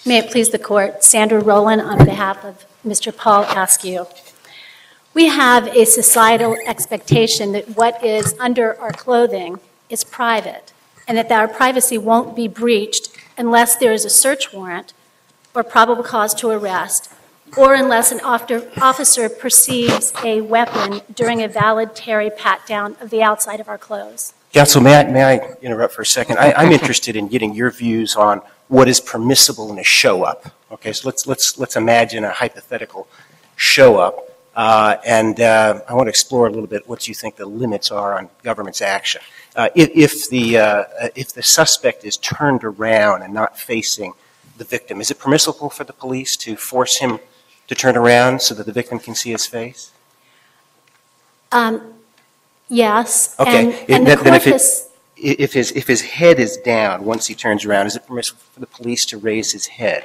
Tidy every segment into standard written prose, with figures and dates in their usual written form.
May it please the Court, Sandra Rowland on behalf of Mr. Paul Askew. We have a societal expectation that what is under our clothing is private, and that our privacy won't be breached unless there is a search warrant or probable cause to arrest, or unless an officer perceives a weapon during a valid Terry pat-down of the outside of our clothes. Counsel, may I interrupt for a second? I'm interested in getting your views on what is permissible in a show-up. Okay, so let's imagine a hypothetical show-up, and I want to explore a little bit what you think the limits are on government's action. If the suspect is turned around and not facing the victim, is it permissible for the police to force him to turn around so that the victim can see his face? Yes. Okay. And the court has... If his head is down once he turns around, is it permissible for the police to raise his head?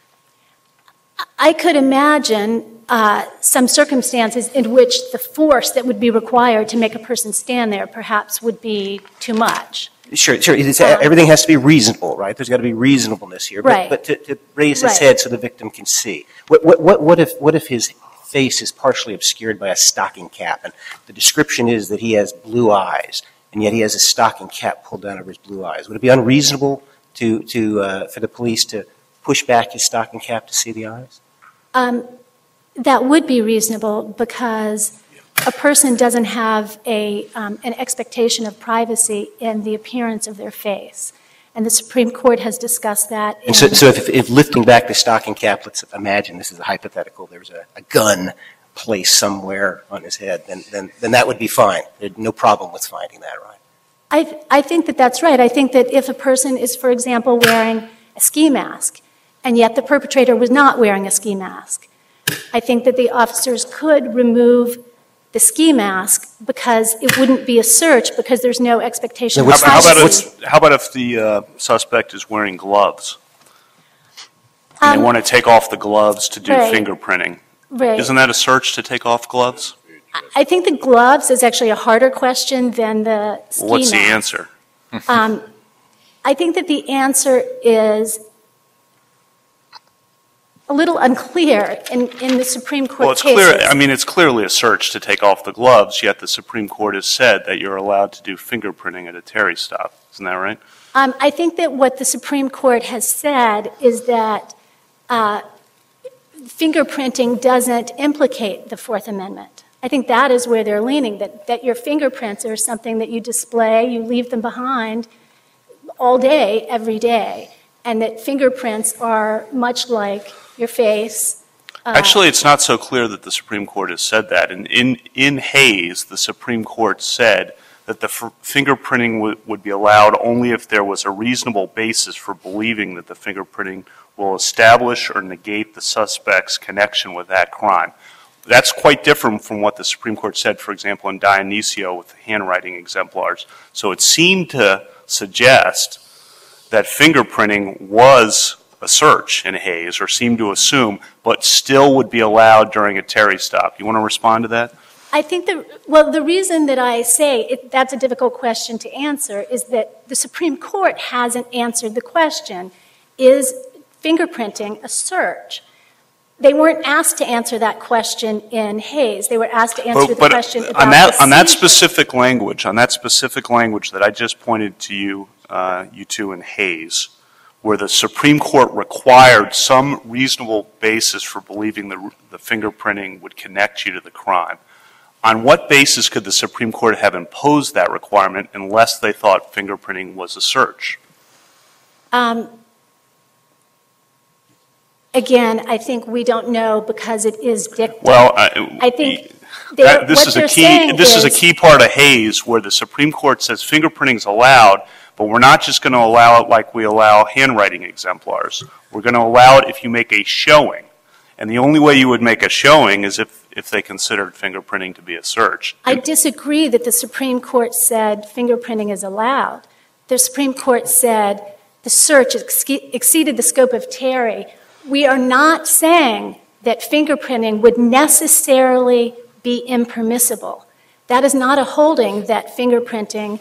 I could imagine some circumstances in which the force that would be required to make a person stand there perhaps would be too much. Sure. Everything has to be reasonable, right? There's got to be reasonableness here. Right. But to raise his head so the victim can see. What if his face is partially obscured by a stocking cap, and the description is that he has blue eyes, and yet he has a stocking cap pulled down over his blue eyes? Would it be unreasonable for the police to push back his stocking cap to see the eyes? That would be reasonable because a person doesn't have an expectation of privacy in the appearance of their face. And the Supreme Court has discussed that. And so if lifting back the stocking cap, let's imagine this is a hypothetical, there's a gun placed somewhere on his head, then that would be fine. There's no problem with finding that, right? I think that that's right. I think that if a person is, for example, wearing a ski mask, and yet the perpetrator was not wearing a ski mask, I think that the officers could remove the ski mask because it wouldn't be a search because there's no expectation of privacy. How about if the suspect is wearing gloves? And they want to take off the gloves to do fingerprinting. Right. Isn't that a search to take off gloves? I think the gloves is actually a harder question than the ski mask. What's the answer? I think that the answer is a little unclear in the Supreme Court cases. It's clearly a search to take off the gloves, yet the Supreme Court has said that you're allowed to do fingerprinting at a Terry stop. Isn't that right? I think that what the Supreme Court has said is that fingerprinting doesn't implicate the Fourth Amendment. I think that is where they're leaning, that your fingerprints are something that you display, you leave them behind all day, every day, and that fingerprints are much like your face. Actually, it's not so clear that the Supreme Court has said that. In Hayes, the Supreme Court said that the fingerprinting would be allowed only if there was a reasonable basis for believing that the fingerprinting will establish or negate the suspect's connection with that crime. That's quite different from what the Supreme Court said, for example, in Dionisio with handwriting exemplars. So it seemed to suggest that fingerprinting was a search in Hayes, or seemed to assume, but still would be allowed during a Terry stop. You want to respond to that? I think the reason that I say that's a difficult question to answer is that the Supreme Court hasn't answered the question, is fingerprinting a search? They weren't asked to answer that question in Hayes. They were asked to answer the question about on that specific language that I just pointed to you two in Hayes, where the Supreme Court required some reasonable basis for believing the fingerprinting would connect you to the crime. On what basis could the Supreme Court have imposed that requirement unless they thought fingerprinting was a search? Again, I think we don't know because it is dicta. Well, I think this is a key part of Hayes where the Supreme Court says fingerprinting is allowed, but we're not just going to allow it like we allow handwriting exemplars. We're going to allow it if you make a showing. And the only way you would make a showing is if they considered fingerprinting to be a search. I disagree that the Supreme Court said fingerprinting is allowed. The Supreme Court said the search exceeded the scope of Terry. We are not saying that fingerprinting would necessarily be impermissible. That is not a holding that fingerprinting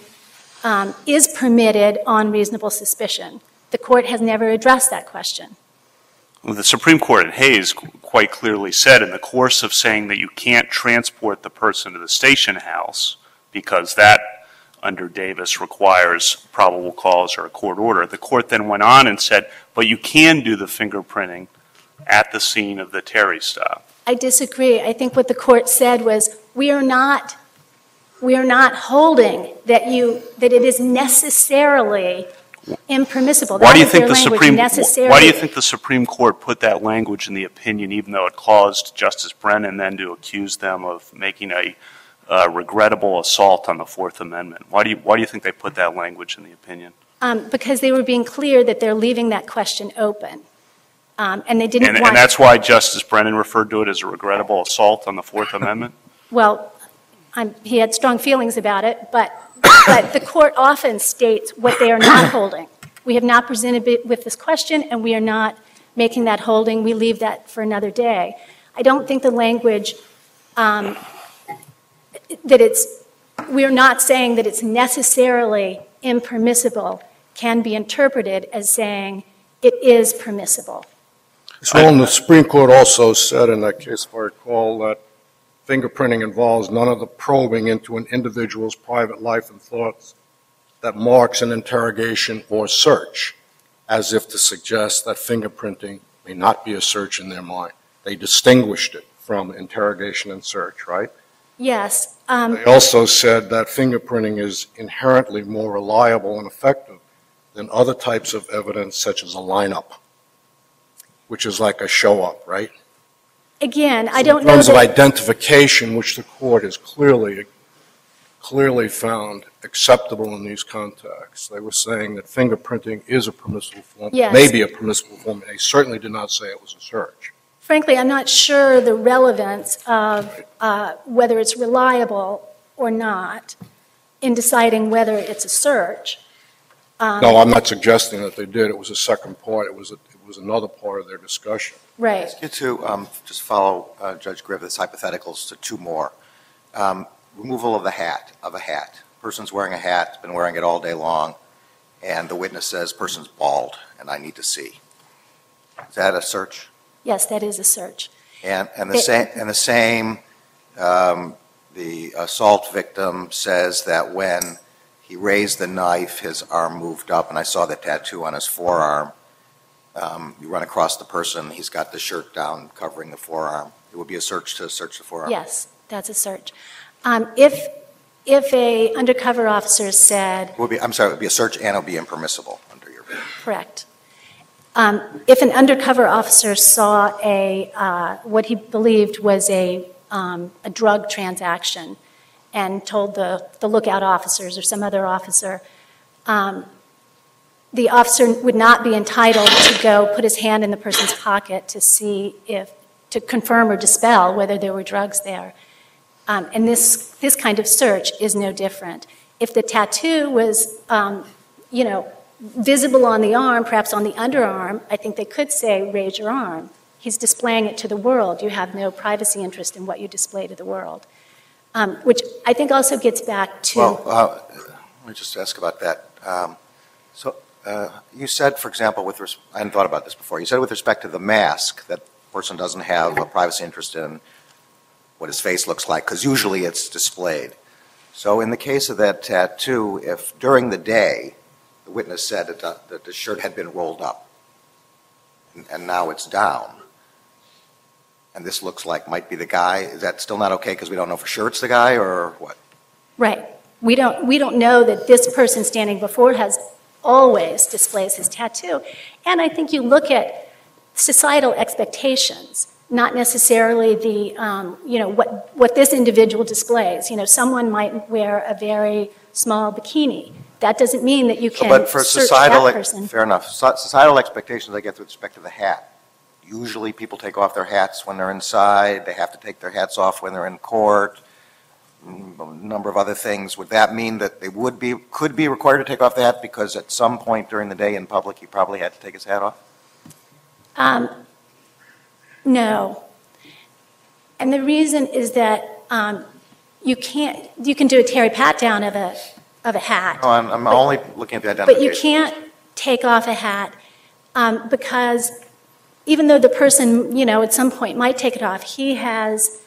is permitted on reasonable suspicion. The court has never addressed that question. The Supreme Court in Hayes quite clearly said in the course of saying that you can't transport the person to the station house because that, under Davis, requires probable cause or a court order. The court then went on and said, but you can do the fingerprinting at the scene of the Terry stop. I disagree. I think what the court said was we are not holding that it is necessarily impermissible. Why do you think the Supreme Court put that language in the opinion, even though it caused Justice Brennan then to accuse them of making a regrettable assault on the Fourth Amendment? Why do you think they put that language in the opinion? Because they were being clear that they're leaving that question open, and they didn't want. And that's why Justice Brennan referred to it as a regrettable assault on the Fourth Amendment. Well, he had strong feelings about it, but the court often states what they are not holding. We have not presented it with this question, and we are not making that holding. We leave that for another day. I don't think the language we are not saying that it's necessarily impermissible can be interpreted as saying it is permissible. So the Supreme Court also said in that case, if I recall, that fingerprinting involves none of the probing into an individual's private life and thoughts that marks an interrogation or search, as if to suggest that fingerprinting may not be a search in their mind. They distinguished it from interrogation and search, right? Yes. They also said that fingerprinting is inherently more reliable and effective than other types of evidence, such as a lineup, which is like a show-up, right? Again, I So don't in know terms of that. identification, which the court has clearly found acceptable in these contexts, they were saying that fingerprinting is a permissible form, Yes. maybe a permissible form. They certainly did not say it was a search. Frankly, I'm not sure the relevance of whether it's reliable or not in deciding whether it's a search. No, I'm not suggesting that they did. It was a second part. It was another part of their discussion. Right. Get to just follow Judge Griffith's hypotheticals to two more. Removal of a hat. Person's wearing a hat, been wearing it all day long, and the witness says, person's bald, and I need to see. Is that a search? Yes, that is a search. And the same, the assault victim says that when he raised the knife, his arm moved up, and I saw the tattoo on his forearm. You run across the person, he's got the shirt down covering the forearm. It would be a search to search the forearm? Yes, that's a search. If a undercover officer said... It would be a search and it would be impermissible under your view. Correct. If an undercover officer saw what he believed was a drug transaction and told the lookout officers or some other officer, the officer would not be entitled to go put his hand in the person's pocket to confirm or dispel whether there were drugs there. And this kind of search is no different. If the tattoo was, visible on the arm, perhaps on the underarm, I think they could say, raise your arm. He's displaying it to the world. You have no privacy interest in what you display to the world. Which I think also gets back to... Well, let me just ask about that. You said, for example, I hadn't thought about this before, you said with respect to the mask that the person doesn't have a privacy interest in what his face looks like, because usually it's displayed. So in the case of that tattoo, if during the day the witness said that the shirt had been rolled up and now it's down, and this looks like might be the guy, is that still not okay because we don't know for sure it's the guy, or what? Right. We don't know that this person standing before always displays his tattoo. And I think you look at societal expectations, not necessarily what this individual displays. Someone might wear a very small bikini. That doesn't mean that you can But for search societal, that person. fair enough. Societal expectations, I guess, with respect to the hat. Usually people take off their hats when they're inside. They have to take their hats off when they're in court. A number of other things. Would that mean that they could be required to take off the hat because at some point during the day in public he probably had to take his hat off? No. And the reason is that you can do a Terry pat down of a hat. No, I'm only looking at the identification. But you can't take off a hat because even though the person, at some point might take it off, he has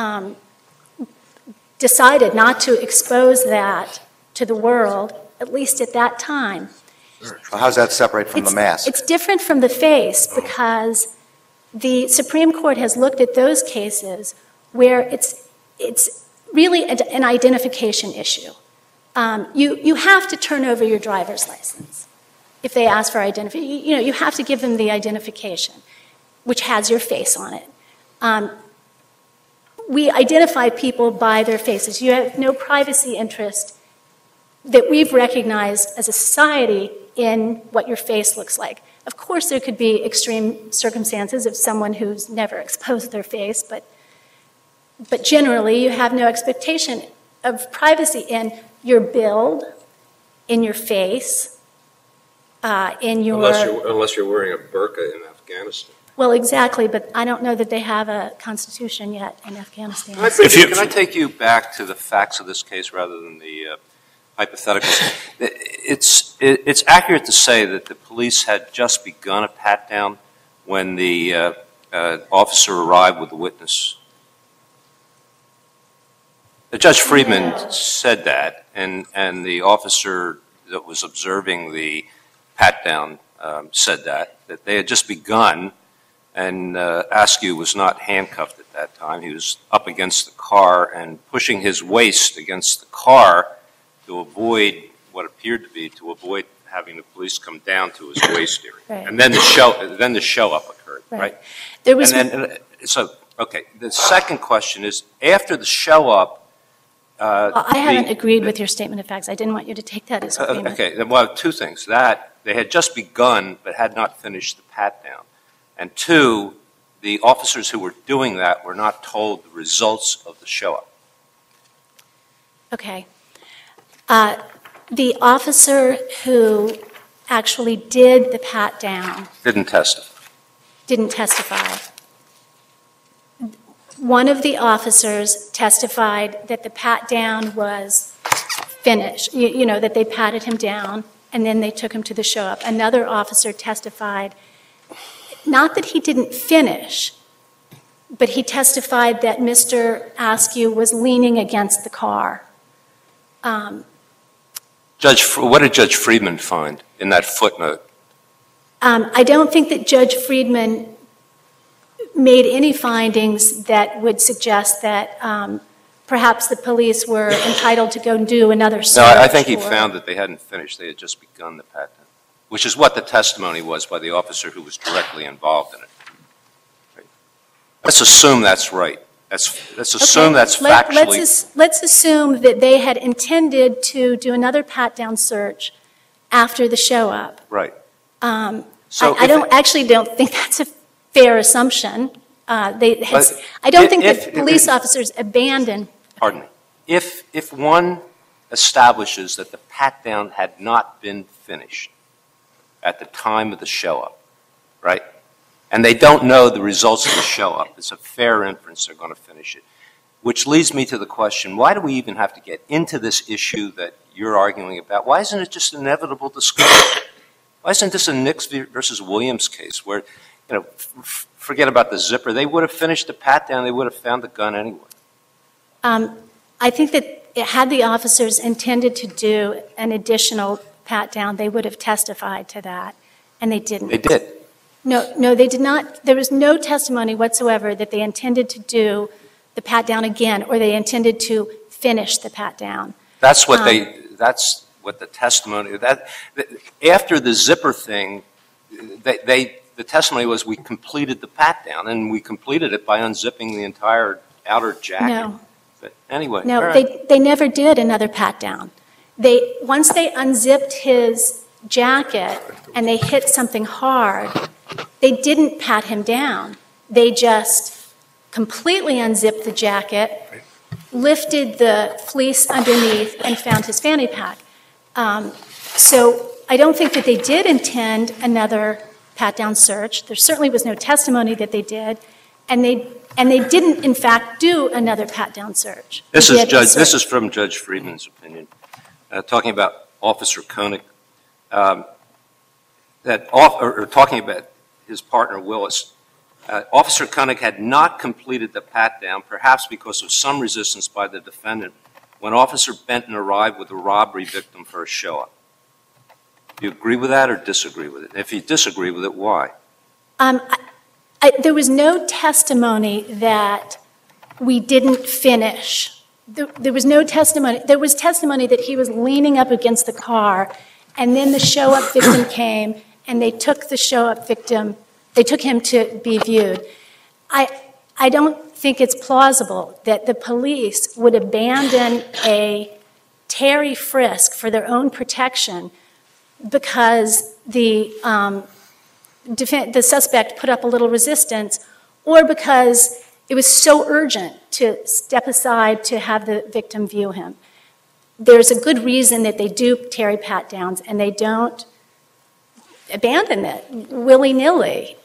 decided not to expose that to the world, at least at that time. Well, how does that separate from the mask? It's different from the face because the Supreme Court has looked at those cases where it's really an identification issue. You have to turn over your driver's license if they ask for identification. You have to give them the identification, which has your face on it. We identify people by their faces. You have no privacy interest that we've recognized as a society in what your face looks like. Of course, there could be extreme circumstances of someone who's never exposed their face, but generally you have no expectation of privacy in your build, in your face, in your... Unless you're wearing a burqa in Afghanistan. Well, exactly, but I don't know that they have a constitution yet in Afghanistan. Can I take you back to the facts of this case rather than the hypotheticals? It's accurate to say that the police had just begun a pat-down when the officer arrived with the witness. Judge Friedman said that, and the officer that was observing the pat-down said that they had just begun, and Askew was not handcuffed at that time. He was up against the car and pushing his waist against the car to avoid what appeared to avoid having the police come down to his waist area. Right. And then the show-up occurred, right? There was okay. The second question is, after the show-up, I haven't agreed with your statement of facts. I didn't want you to take that as agreement. Okay, well, two things. That, they had just begun but had not finished the pat-down. And two, the officers who were doing that were not told the results of the show-up. Okay. The officer who actually did the pat-down Didn't testify. didn't testify. One of the officers testified that the pat-down was finished, that they patted him down and then they took him to the show-up. Another officer testified, not that he didn't finish, but he testified that Mr. Askew was leaning against the car. What did Judge Friedman find in that footnote? I don't think that Judge Friedman made any findings that would suggest that perhaps the police were entitled to go and do another search. No, I think he found that they hadn't finished. They had just begun the pat-down, which is what the testimony was by the officer who was directly involved in it. Right. Let's assume that's right. Let's assume that's factually... Let's assume that they had intended to do another pat-down search after the show-up. Right. I don't think that's a fair assumption. I don't think that police officers abandon... Pardon me. If one establishes that the pat-down had not been finished at the time of the show-up, right, and they don't know the results of the show-up, it's a fair inference they're going to finish it, which leads me to the question, why do we even have to get into this issue that you're arguing about? Why isn't it just inevitable discovery? Why isn't this a Nix versus Williams case where, forget about the zipper, they would have finished the pat-down, they would have found the gun anyway? I think that had the officers intended to do an additional pat-down, they would have testified to that, and they didn't. They did. No, they did not. There was no testimony whatsoever that they intended to do the pat-down again or they intended to finish the pat-down. That's what the testimony, after the zipper thing, the testimony was we completed the pat-down, and we completed it by unzipping the entire outer jacket. No. But anyway. No, right. they never did another pat-down. Once they unzipped his jacket and they hit something hard, they didn't pat him down. They just completely unzipped the jacket, lifted the fleece underneath, and found his fanny pack. So I don't think that they did intend another pat-down search. There certainly was no testimony that they did, and they didn't, in fact, do another pat-down search. This is from Judge Friedman's opinion, talking about Officer Koenig, talking about his partner Willis. Officer Koenig had not completed the pat-down, perhaps because of some resistance by the defendant, when Officer Benton arrived with a robbery victim for a show-up. Do you agree with that or disagree with it? If you disagree with it, why? There was no testimony that we didn't finish. There was no testimony. There was testimony that he was leaning up against the car, and then the show-up victim came, and they took the show-up victim. They took him to be viewed. I don't think it's plausible that the police would abandon a Terry frisk for their own protection because the suspect put up a little resistance, or because it was so urgent to step aside to have the victim view him. There's a good reason that they do Terry pat-downs, and they don't abandon it willy-nilly.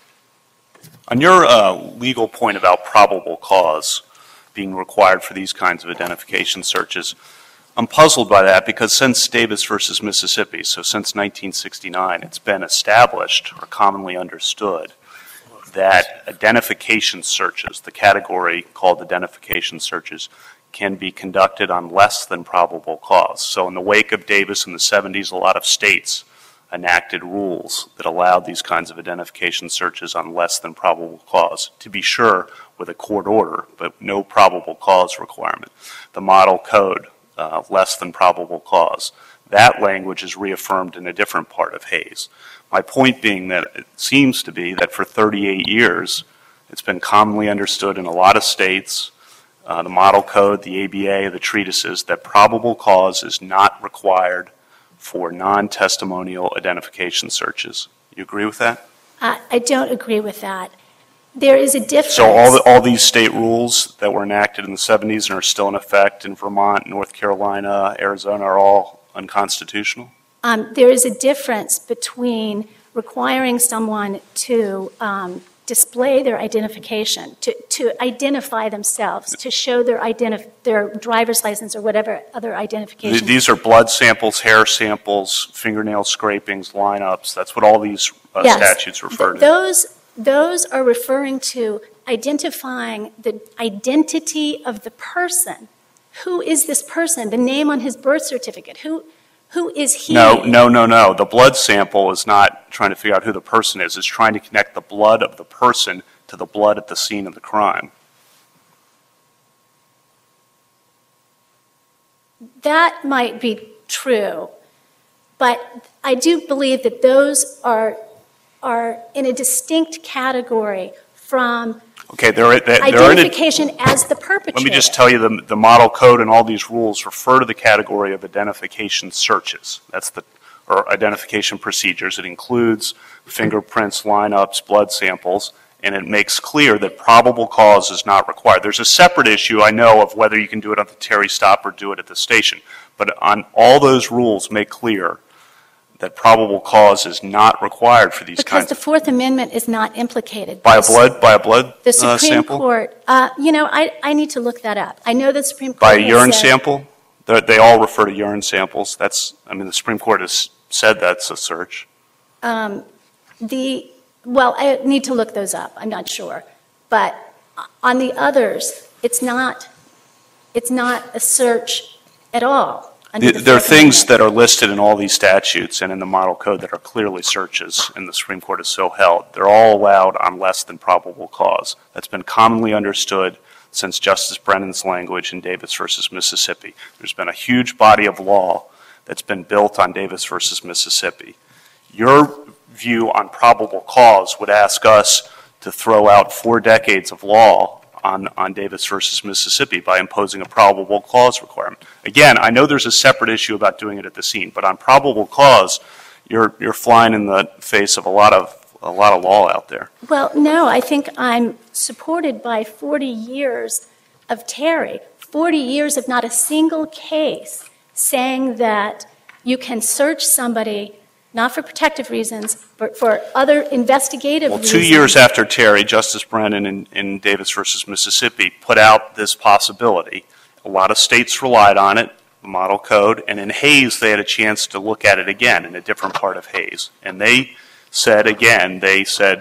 On your legal point about probable cause being required for these kinds of identification searches, I'm puzzled by that because since Davis versus Mississippi, so since 1969, it's been established or commonly understood that identification searches, the category called identification searches, can be conducted on less than probable cause. So in the wake of Davis in the 70s, a lot of states enacted rules that allowed these kinds of identification searches on less than probable cause, to be sure with a court order, but no probable cause requirement. The model code, less than probable cause. That language is reaffirmed in a different part of Hayes. My point being that it seems to be that for 38 years, it's been commonly understood in a lot of states, the model code, the ABA, the treatises, that probable cause is not required for non-testimonial identification searches. You agree with that? I don't agree with that. There is a difference. So all these state rules that were enacted in the 70s and are still in effect in Vermont, North Carolina, Arizona are all unconstitutional? There is a difference between requiring someone to display their identification, to identify themselves, to show their driver's license or whatever other identification. These are blood samples, hair samples, fingernail scrapings, lineups. That's what all these statutes refer to. Those are referring to identifying the identity of the person. Who is this person? The name on his birth certificate. Who is he? No. The blood sample is not trying to figure out who the person is. It's trying to connect the blood of the person to the blood at the scene of the crime. That might be true, but I do believe that those are in a distinct category from identification as the perpetrator. Let me just tell you, the model code and all these rules refer to the category of identification searches. Or identification procedures. It includes fingerprints, lineups, blood samples, and it makes clear that probable cause is not required. There's a separate issue, I know, of whether you can do it at the Terry stop or do it at the station. But on all those rules make clear that probable cause is not required for these kinds of... Because the Fourth Amendment is not implicated. By a blood the Supreme sample? Court, I need to look that up. I know the Supreme Court By a urine sample? They all refer to urine samples. The Supreme Court has said that's a search. I need to look those up. I'm not sure. But on the others, it's not a search at all. There are things that are listed in all these statutes and in the model code that are clearly searches, and the Supreme Court has so held. They're all allowed on less than probable cause. That's been commonly understood since Justice Brennan's language in Davis versus Mississippi. There's been a huge body of law that's been built on Davis versus Mississippi. Your view on probable cause would ask us to throw out 4 decades of law on Davis versus Mississippi by imposing a probable cause requirement. Again, I know there's a separate issue about doing it at the scene, but on probable cause, you're flying in the face of a lot of law out there. Well, no, I think I'm supported by 40 years of Terry, 40 years of not a single case saying that you can search somebody not for protective reasons, but for other investigative reasons. 2 years after Terry, Justice Brennan in Davis versus Mississippi put out this possibility. A lot of states relied on it, the model code, and in Hayes they had a chance to look at it again in a different part of Hayes. And they said,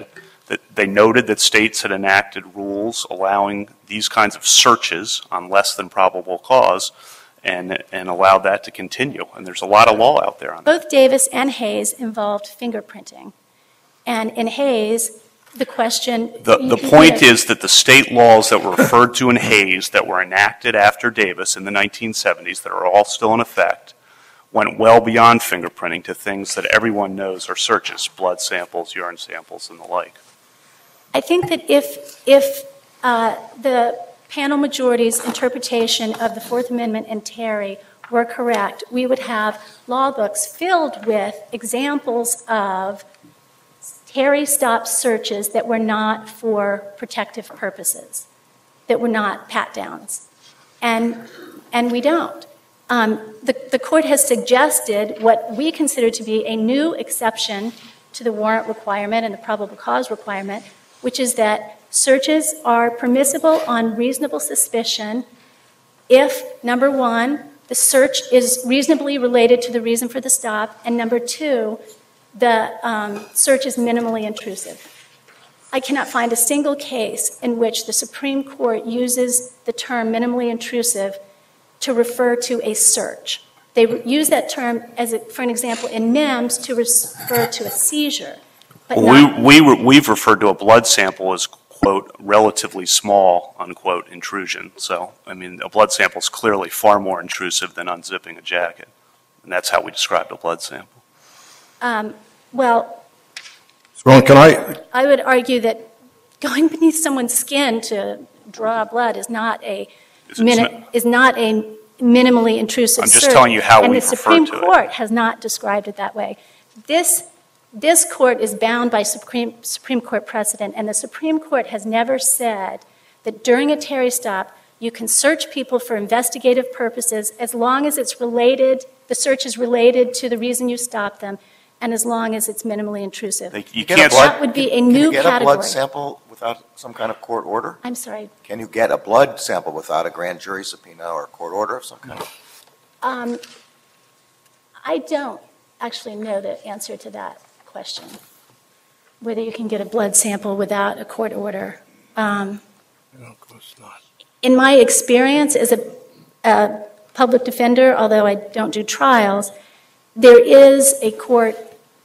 that they noted that states had enacted rules allowing these kinds of searches on less than probable cause and allowed that to continue. And there's a lot of law out there on that. Both Davis and Hayes involved fingerprinting. And in Hayes, the question... The point is that the state laws that were referred to in Hayes that were enacted after Davis in the 1970s that are all still in effect went well beyond fingerprinting to things that everyone knows are searches, blood samples, urine samples, and the like. I think that if the panel majority's interpretation of the Fourth Amendment and Terry were correct, we would have law books filled with examples of Terry stop searches that were not for protective purposes, that were not pat-downs. And we don't. The court has suggested what we consider to be a new exception to the warrant requirement and the probable cause requirement, which is that searches are permissible on reasonable suspicion if, number one, the search is reasonably related to the reason for the stop, and number two, the search is minimally intrusive. I cannot find a single case in which the Supreme Court uses the term minimally intrusive to refer to a search. They use that term, for an example, in Mims to refer to a seizure. But we've referred to a blood sample as, quote, relatively small, unquote, intrusion. So, I mean, a blood sample is clearly far more intrusive than unzipping a jacket. And that's how we described a blood sample. Well, Ron, can I would argue that going beneath someone's skin to draw blood is not a minimally intrusive search. I'm just telling you how we refer to it. And the Supreme Court has not described it that way. This court is bound by Supreme Court precedent, and the Supreme Court has never said that during a Terry stop, you can search people for investigative purposes as long as it's related, the search is related to the reason you stopped them, and as long as it's minimally intrusive. That would be a new category. Can you get a blood sample without some kind of court order? I'm sorry. Can you get a blood sample without a grand jury subpoena or a court order of some kind? I don't actually know the answer to that question, whether you can get a blood sample without a court order. of course not. In my experience as a public defender, although I don't do trials, there is a court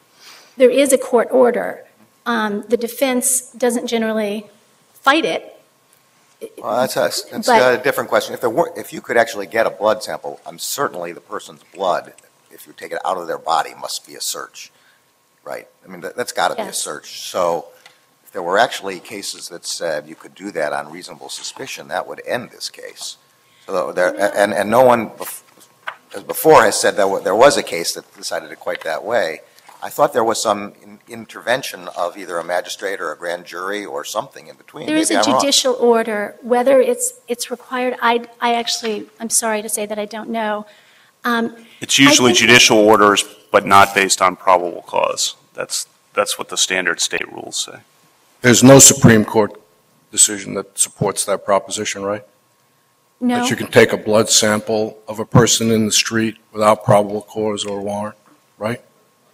order. The defense doesn't generally fight it. Well, that's a different question. If you could actually get a blood sample, certainly the person's blood, if you take it out of their body, must be a search, right? I mean, that's got to be a search. So if there were actually cases that said you could do that on reasonable suspicion, that would end this case. So and no one before has said that there was a case that decided it quite that way. I thought there was some intervention of either a magistrate or a grand jury or something in between. There is a judicial order. Whether it's required, I'm sorry to say that I don't know. It's usually judicial orders, but not based on probable cause. That's what the standard state rules say. There's no Supreme Court decision that supports that proposition, right? No. That you can take a blood sample of a person in the street without probable cause or warrant, right?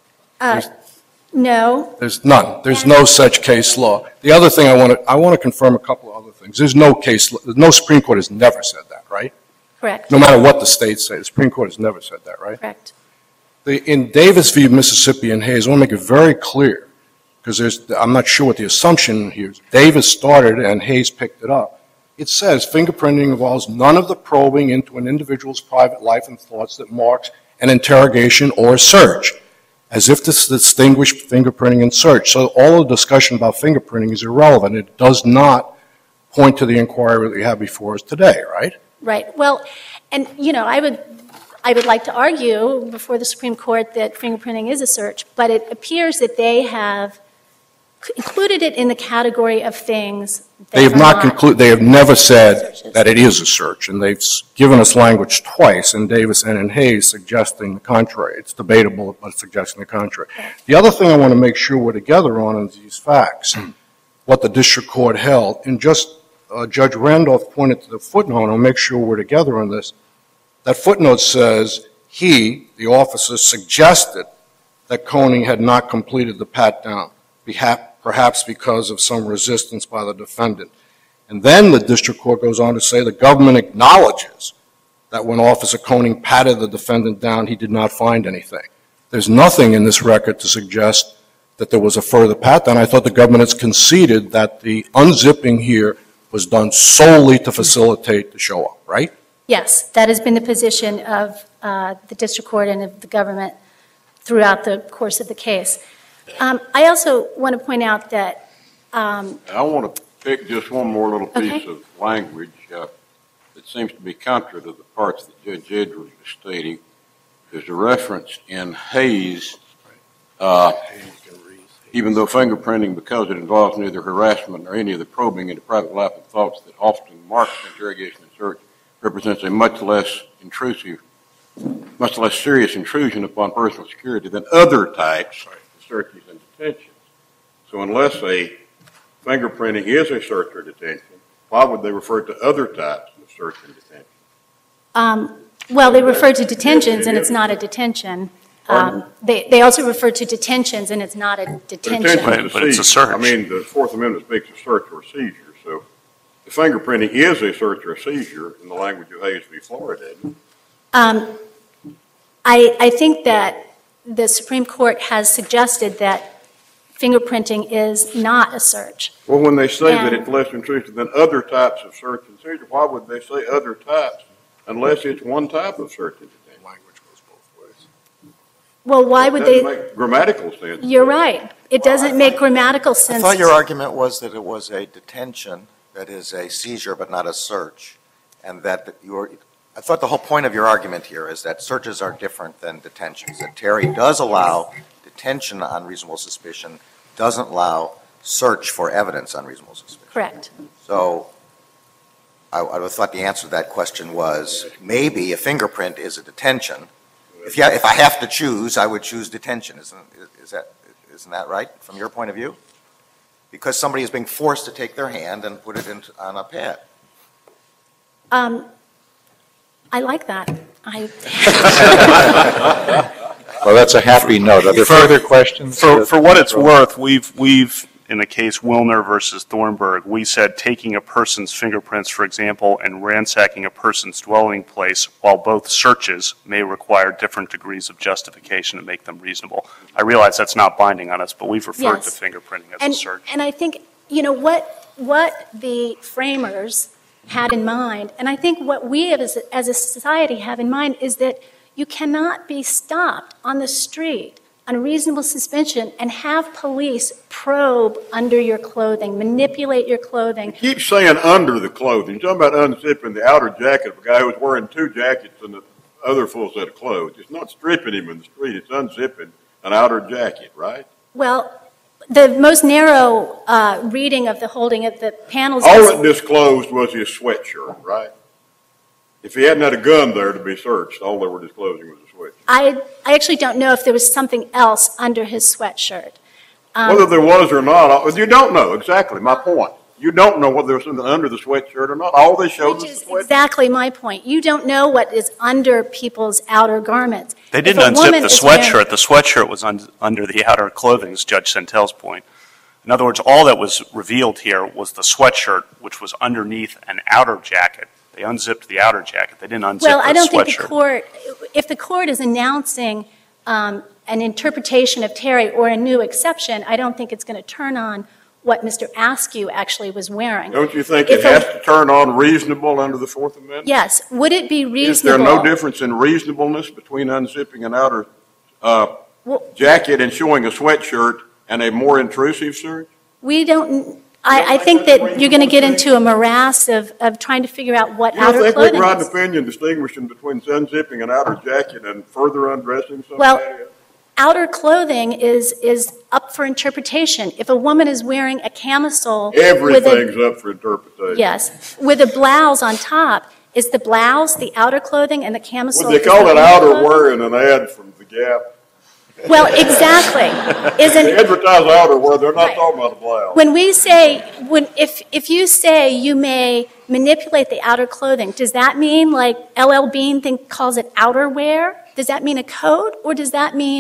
No. There's none. There's no such case law. The other thing I want to confirm a couple of other things. There's no Supreme Court has never said that, right? Correct. No matter what the states say, the Supreme Court has never said that, right? Correct. In Davis v. Mississippi and Hayes, I want to make it very clear, because I'm not sure what the assumption here is. Davis started and Hayes picked it up. It says fingerprinting involves none of the probing into an individual's private life and thoughts that marks an interrogation or a search, as if to distinguish fingerprinting and search. So all the discussion about fingerprinting is irrelevant. It does not point to the inquiry that we have before us today, right? Right. Well, and, I would like to argue before the Supreme Court that fingerprinting is a search, but it appears that they have included it in the category of things that They have never said that it is a search, and they've given us language twice in Davis and in Hayes suggesting the contrary. It's debatable, but suggesting the contrary. The other thing I want to make sure we're together on is these facts, what the district court held, and just Judge Randolph pointed to the footnote, and I'll make sure we're together on this. That footnote says he, the officer, suggested that Koenig had not completed the pat-down, perhaps because of some resistance by the defendant. And then the district court goes on to say the government acknowledges that when Officer Koenig patted the defendant down, he did not find anything. There's nothing in this record to suggest that there was a further pat down. I thought the government has conceded that the unzipping here was done solely to facilitate the show-up, right? Yes, that has been the position of the district court and of the government throughout the course of the case. I also want to point out that I want to pick just one more little piece Okay. of language that seems to be contrary to the parts that Judge Edwards was stating. There's a reference in Hayes, even though fingerprinting, because it involves neither harassment nor any of the probing into private life and thoughts that often marks interrogation and search, represents a much less serious intrusion upon personal security than other types of searches and detentions. So unless a fingerprinting is a search or detention, why would they refer to other types of search and detention? Well, they refer to detentions, and it's not a detention. They also refer to detentions, and it's not a detention. But it's a search. I mean, the Fourth Amendment speaks of search or seizure, so the fingerprinting is a search or seizure in the language of Hayes v. Florida. I think that the Supreme Court has suggested that fingerprinting is not a search. Well, when they say that And- it's less intrusive than other types of search and seizure, why would they say other types unless it's one type of search and detention? Language goes both ways. Well, why would Doesn't they? make grammatical sense. You're right. It doesn't make grammatical I sense. thought your argument was that it was a detention that is a seizure but not a search, and that I thought the whole point of your argument here is that searches are different than detentions, that Terry does allow detention on reasonable suspicion, doesn't allow search for evidence on reasonable suspicion. Correct. So I would have thought the answer to that question was maybe a fingerprint is a detention. If I have to choose, I would choose detention. Isn't that right from your point of view? Because somebody is being forced to take their hand and put it on a pad. I like that. Well, that's a happy note. Are there further questions? For what it's worth, we've in the case Wilner versus Thornburg, we said taking a person's fingerprints, for example, and ransacking a person's dwelling place, while both searches may require different degrees of justification to make them reasonable. I realize that's not binding on us, but we've referred to Yes. fingerprinting as a search. And I think, what the framers had in mind, and I think what we as a society have in mind, is that you cannot be stopped on the street on reasonable suspicion and have police probe under your clothing, manipulate your clothing. Keep saying under the clothing. You're talking about unzipping the outer jacket of a guy who was wearing two jackets and the other full set of clothes. It's not stripping him in the street. It's unzipping an outer jacket, right? Well, the most narrow reading of the holding of the panels All is- it disclosed was his sweatshirt, right? If he hadn't had a gun there to be searched, all they were disclosing was a sweatshirt. I actually don't know if there was something else under his sweatshirt. Whether there was or not, you don't know. Exactly my point. You don't know whether there was something under the sweatshirt or not. All they showed Which was is the sweatshirt. exactly my point. You don't know what is under people's outer garments. They If didn't a unzip woman the is wearing- sweatshirt. The sweatshirt was under the outer clothing, is Judge Sentel's point. In other words, all that was revealed here was the sweatshirt, which was underneath an outer jacket. They unzipped the outer jacket. They didn't unzip Well, I the don't think sweatshirt. the court, if the court is announcing an interpretation of Terry or a new exception, I don't think it's going to turn on what Mr. Askew actually was wearing. Don't you think If it has to turn on reasonable under the Fourth Amendment? Yes. Would it be Is there reasonable? no difference in reasonableness between unzipping an outer Well, jacket and showing a sweatshirt and a more intrusive search? we don't. I think that you're going to get into a morass of trying to figure out what You don't outer think we clothing can write an is. opinion distinguishing between unzipping an outer jacket and further undressing somebody? Well, outer clothing is up for interpretation. If a woman is wearing a camisole with Everything's up for interpretation. yes, with a blouse on top, is the blouse the outer clothing and the camisole? Would they is call the it inner outer clothing? wear in an ad from The Gap? Well, exactly. They Isn't advertise outer wear, they're not Right. talking about a blouse. when we say if you say you may manipulate the outer clothing, does that mean like LL Bean calls it outerwear? Does that mean a code, or does that mean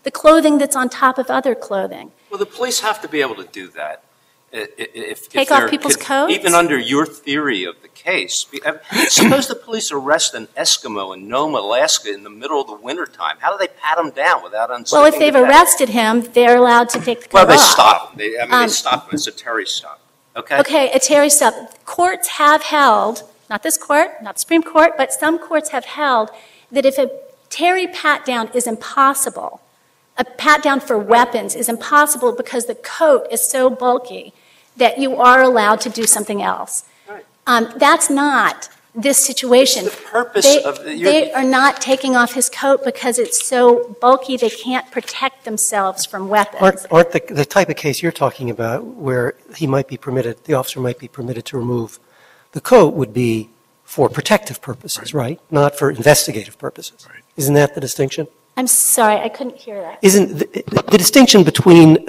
the clothing that's on top of other clothing. Well, the police have to be able to do that. Take off people's coats? Even under your theory of the case. Suppose the police arrest an Eskimo in Nome, Alaska in the middle of the wintertime. How do they pat him down without unzipping Well, if they've arrested him, they're allowed to take the coat off. Well, they stop him. They stop him. It's a Terry stop. Okay? Okay, a Terry stop. Courts have held, not this court, not the Supreme Court, but some courts have held that if a Terry pat-down is impossible, a pat-down for weapons is impossible because the coat is so bulky that you are allowed to do something else. Right. That's not this situation. The purpose they are not taking off his coat because it's so bulky they can't protect themselves from weapons. Aren't the type of case you're talking about where he might be permitted, the officer might be permitted to remove the coat would be for protective purposes, right? Not for investigative purposes. Right. Isn't that the distinction? I'm sorry, I couldn't hear that. Isn't the distinction between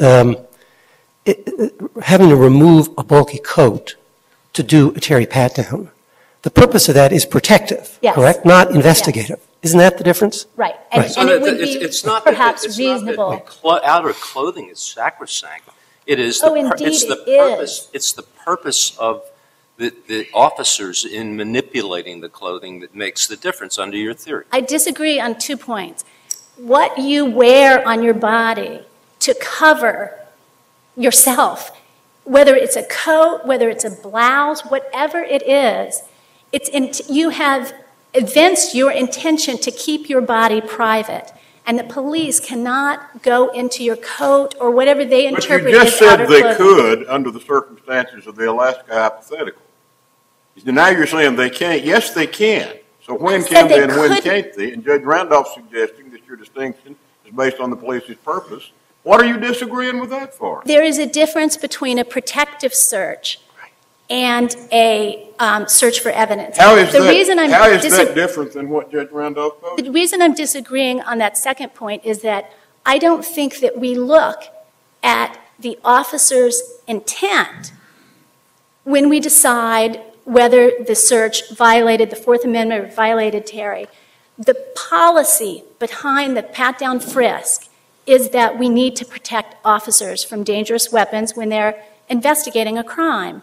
having to remove a bulky coat to do a Terry pat-down, the purpose of that is protective, yes. correct? Not investigative. Yes. Isn't that the difference? Right. And, So and it would be it's not perhaps that, it's reasonable. Not that outer clothing is sacrosanct. It is Indeed, purpose. It's the purpose of the officers in manipulating the clothing that makes the difference under your theory. I disagree on 2 points. What you wear on your body to cover yourself, whether it's a coat, whether it's a blouse, whatever it is, you have evinced your intention to keep your body private. And the police cannot go into your coat or whatever they interpret But you as just said outer they clothing. could under the circumstances of the Alaska hypothetical. Now you're saying they can't. Yes, they can. So when can they and when can't they? And Judge Randolph's suggesting that your distinction is based on the police's purpose. What are you disagreeing with that for? There is a difference between a protective search and a search for evidence. How is that different than what Judge Randolph posed? The reason I'm disagreeing on that second point is that I don't think that we look at the officer's intent when we decide whether the search violated the Fourth Amendment or violated Terry. The policy behind the pat-down frisk is that we need to protect officers from dangerous weapons when they're investigating a crime.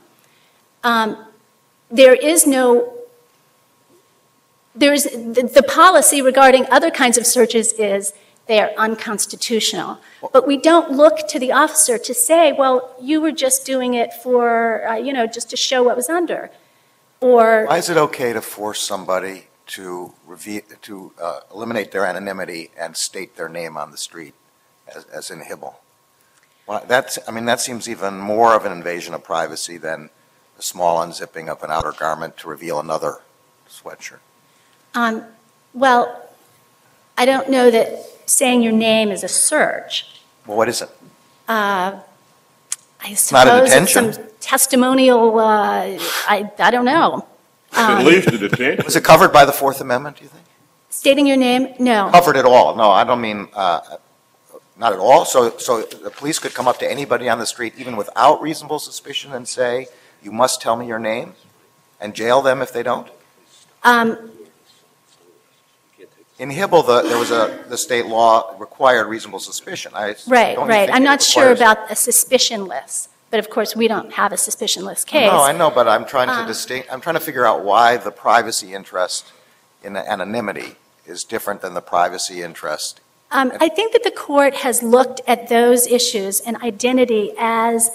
The policy regarding other kinds of searches is they are unconstitutional. But we don't look to the officer to say, well, you were just doing it for, just to show what was under. Or why is it okay to force somebody to eliminate their anonymity and state their name on the street, as in Hibble? Well, that seems even more of an invasion of privacy than a small unzipping of an outer garment to reveal another sweatshirt. Well, I don't know that saying your name is a search. Well, what is it? I suppose not a detention? It's some testimonial, I don't know. At least a detention. Was it covered by the Fourth Amendment, do you think? Stating your name? No. Covered at all? No, I don't mean not at all. So the police could come up to anybody on the street, even without reasonable suspicion, and say, you must tell me your name, and jail them if they don't? In Hibble, the state law required reasonable suspicion. Right. I'm not sure about a suspicion list. But of course, we don't have a suspicionless case. No, I know, but I'm trying to figure out why the privacy interest in anonymity is different than the privacy interest. I think that the court has looked at those issues and identity as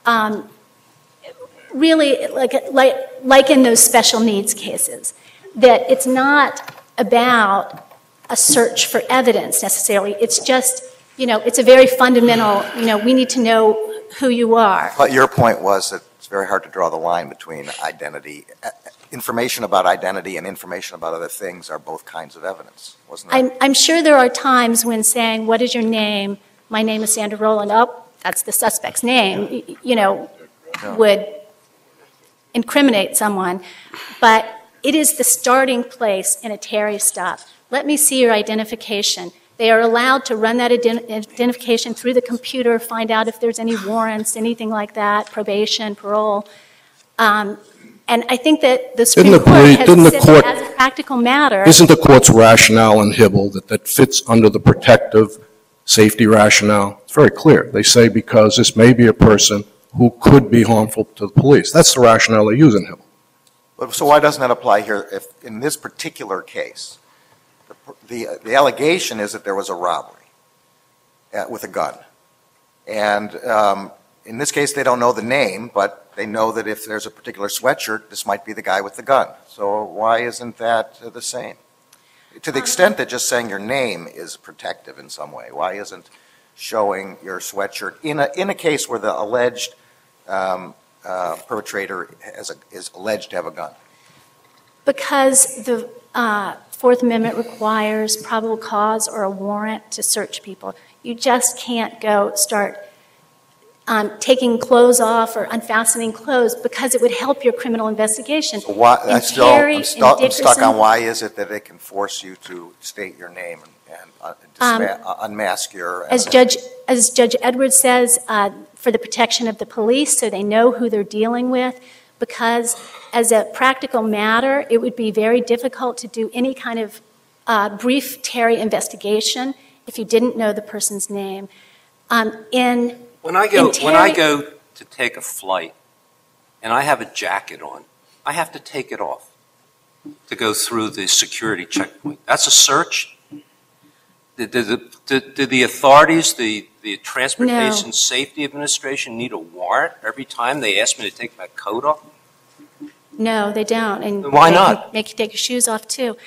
really like in those special needs cases, that it's not about a search for evidence necessarily. It's just, it's a very fundamental, we need to know who you are. But your point was that it's very hard to draw the line between identity. Information about identity and information about other things are both kinds of evidence, wasn't it? I'm sure there are times when saying, what is your name? My name is Sandra Rowland. Oh, that's the suspect's name, would incriminate someone. But it is the starting place in a Terry stop. Let me see your identification. They are allowed to run that identification through the computer, find out if there's any warrants, anything like that, probation, parole. And I think that the Supreme Court has said as a practical matter. Isn't the court's rationale in Hibble that fits under the protective safety rationale. It's very clear. They say because this may be a person who could be harmful to the police. That's the rationale they use in Hill. So why doesn't that apply here if, in this particular case, the allegation is that there was a robbery with a gun? And in this case, they don't know the name, but they know that if there's a particular sweatshirt, this might be the guy with the gun. So why isn't that the same? To the extent that just saying your name is protective in some way, why isn't showing your sweatshirt in a case where the alleged perpetrator is alleged to have a gun? Because the Fourth Amendment requires probable cause or a warrant to search people. You just can't go start taking clothes off or unfastening clothes because it would help your criminal investigation. So why, I'm stuck on why is it that it can force you to state your name and unmask your... As Judge Edwards says, for the protection of the police so they know who they're dealing with, because as a practical matter, it would be very difficult to do any kind of brief Terry investigation if you didn't know the person's name. When I go to take a flight and I have a jacket on, I have to take it off to go through the security checkpoint. That's a search? Did the authorities, the Transportation Safety Administration, need a warrant every time they ask me to take my coat off? No, they don't. And why not? Make you take your shoes off too.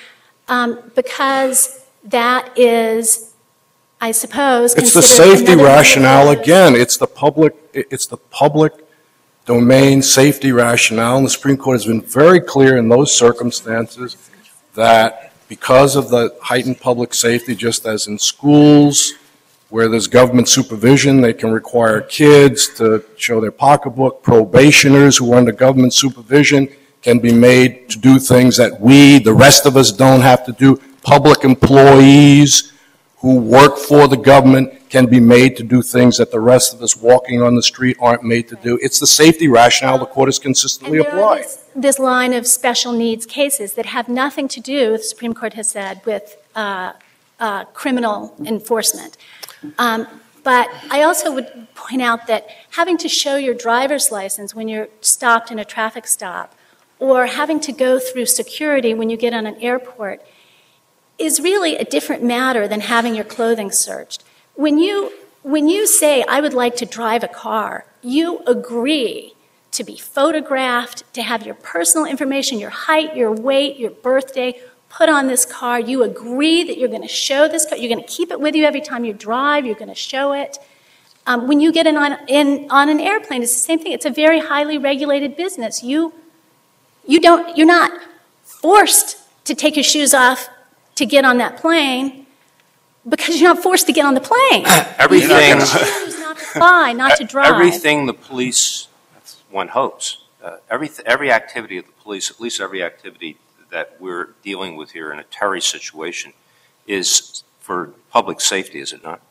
Because that is, I suppose, it's the safety rationale again. It's the public domain safety rationale, and the Supreme Court has been very clear in those circumstances that because of the heightened public safety, just as in schools where there's government supervision, they can require kids to show their pocketbook. Probationers who are under government supervision can be made to do things that the rest of us, don't have to do. Public employees who work for the government can be made to do things that the rest of us walking on the street aren't made to do. It's the safety rationale the court has consistently applied. This line of special needs cases that have nothing to do, the Supreme Court has said, with criminal enforcement. But I also would point out that having to show your driver's license when you're stopped in a traffic stop, or having to go through security when you get on an airport, is really a different matter than having your clothing searched. When you say, I would like to drive a car, you agree to be photographed, to have your personal information, your height, your weight, your birthday, put on this car. You agree that you're going to show this car. You're going to keep it with you every time you drive. You're going to show it. When you get on an airplane, it's the same thing. It's a very highly regulated business. You're not forced to take your shoes off to get on that plane because you're not forced to get on the plane. Everything, you choose not to fly, not to drive. Everything the police, one hopes, every activity of the police, at least every activity that we're dealing with here in a Terry situation, is for public safety, is it not?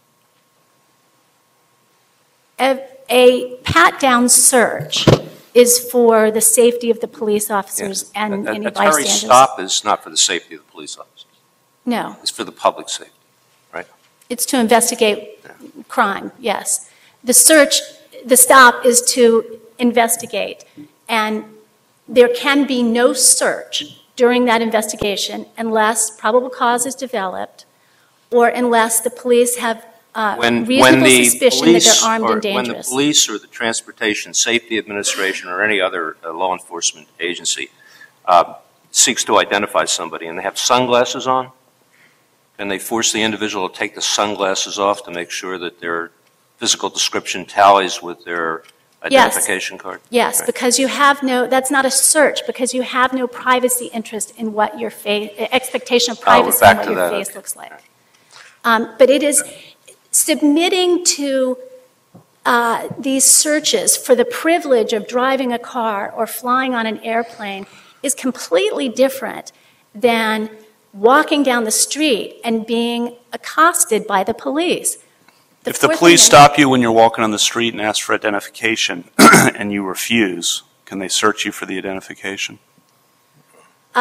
A pat-down search is for the safety of the police officers and any bystanders. A Terry stop is not for the safety of the police officers. No. It's for the public safety, right? It's to investigate crime, yes. The stop is to investigate. And there can be no search during that investigation unless probable cause is developed or unless the police have reasonable suspicion that they're armed and dangerous. When the police or the Transportation Safety Administration or any other law enforcement agency seeks to identify somebody and they have sunglasses on, and they force the individual to take the sunglasses off to make sure that their physical description tallies with their identification card? Yes, right. Because you have that's not a search, because you have no privacy interest in what your face, expectation of privacy in what your face looks like. But it is submitting to these searches for the privilege of driving a car or flying on an airplane is completely different than walking down the street and being accosted by the police. If the police stop you when you're walking on the street and ask for identification and you refuse, can they search you for the identification?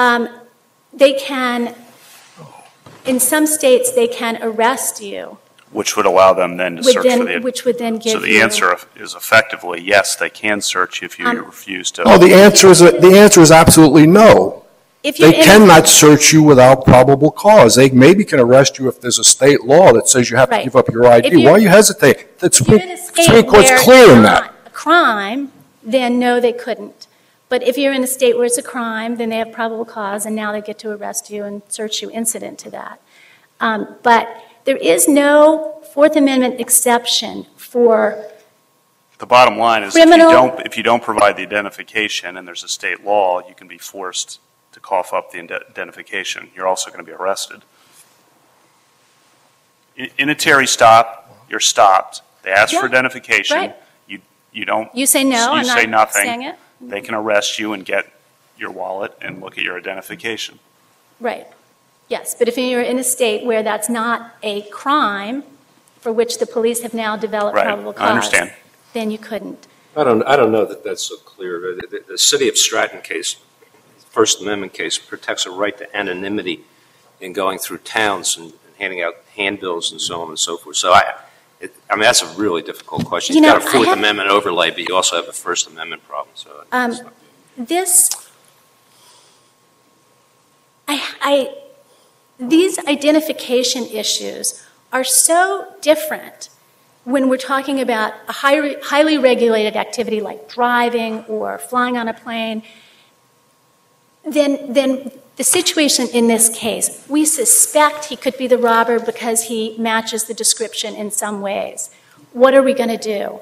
They can, in some states, they can arrest you Which would allow them then to search for the... Which would then give So the you- answer is effectively, yes, they can search if you refuse to... No, the answer is absolutely no. If you're They in- cannot search you without probable cause. They maybe can arrest you if there's a state law that says you have to Right. give up your ID. If you- Why are you hesitating? The If you're in a Supreme state Court's where clear it's in not that. a crime, then no, they couldn't. But if you're in a state where it's a crime, then they have probable cause, and now they get to arrest you and search you incident to that. But there is no Fourth Amendment exception for The bottom line is Criminal- if you don't provide the identification and there's a state law, you can be forced to cough up the identification. You're also going to be arrested. In a Terry stop, you're stopped. They ask for Yeah, identification. right. You don't. You say no, You I'm say not nothing. saying it. They can arrest you and get your wallet and look at your identification. Right. Yes, but if you're in a state where that's not a crime for which the police have now developed Right. probable cause, I understand. then you couldn't. I don't know that that's so clear. The City of Stratton case, First Amendment case, protects a right to anonymity in going through towns and handing out handbills and so on and so forth. So I mean, that's a really difficult question. You You've know, got a Fourth I have- Amendment overlay, but you also have a First Amendment problem. So These identification issues are so different when we're talking about a highly regulated activity like driving or flying on a plane. Then the situation in this case, we suspect he could be the robber because he matches the description in some ways. What are we going to do?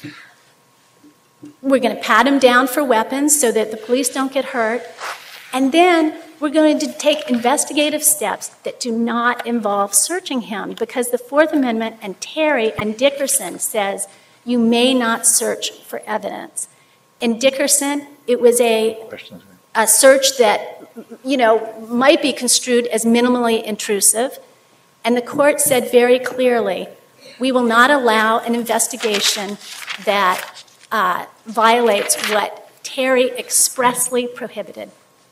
We're going to pat him down for weapons so that the police don't get hurt. And then we're going to take investigative steps that do not involve searching him, because the Fourth Amendment and Terry and Dickerson says you may not search for evidence. In Dickerson, it was a search that, might be construed as minimally intrusive. And the court said very clearly, we will not allow an investigation that violates what Terry expressly prohibited.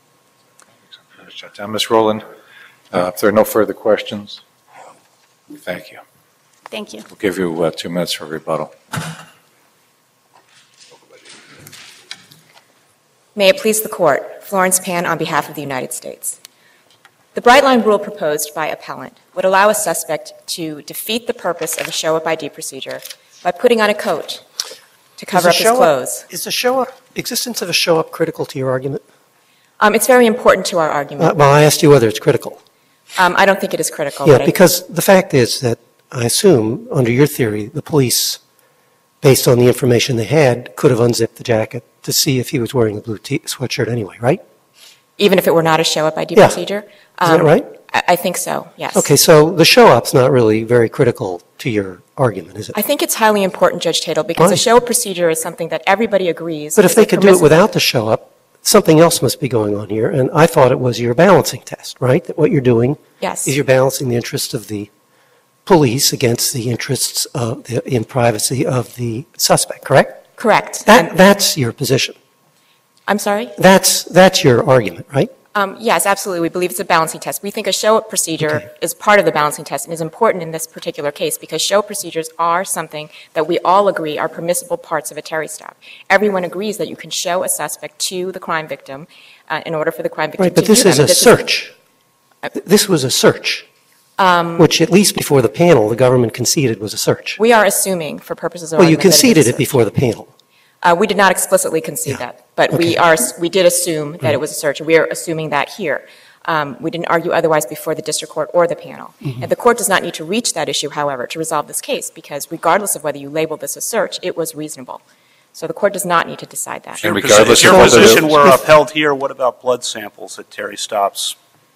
Ms. Rowland, if there are no further questions, thank you. Thank you. We'll give you 2 minutes for rebuttal. May it please the Court, Florence Pan on behalf of the United States. The bright-line rule proposed by appellant would allow a suspect to defeat the purpose of a show-up ID procedure by putting on a coat to cover up his clothes. Is the existence of a show-up critical to your argument? It's very important to our argument. Well, I asked you whether it's critical. I don't think it is critical. Yeah, because the fact is that I assume, under your theory, the police, based on the information they had, could have unzipped the jacket to see if he was wearing a blue sweatshirt anyway, right? Even if it were not a show-up ID Yeah. procedure? Is that right? I think so, yes. Okay, so the show-up's not really very critical to your argument, is it? I think it's highly important, Judge Tatel, because Why? a show-up procedure is something that everybody agrees. But if is they could do it permissible. without the show-up, something else must be going on here, and I thought it was your balancing test, right? That what you're doing Yes. is you're balancing the interests of the police against the interests in privacy of the suspect, correct? Correct. That's your position. I'm sorry? That's your argument, right? Yes, absolutely. We believe it's a balancing test. We think a show-up procedure is part of the balancing test and is important in this particular case because show procedures are something that we all agree are permissible parts of a Terry stop. Everyone agrees that you can show a suspect to the crime victim in order for the crime victim Right, but to this view is them. a search. This was a search, which at least before the panel, the government conceded was a search. We are assuming, for purposes of Well, you argument, that conceded is a it before the panel. We did not explicitly concede that, but we did assume that it was a search, and we are assuming that here. We didn't argue otherwise before the district court or the panel. And the court does not need to reach that issue, however, to resolve this case, because regardless of whether you label this a search, it was reasonable. So the court does not need to decide that. If your position were upheld here, what about blood samples at Terry stops?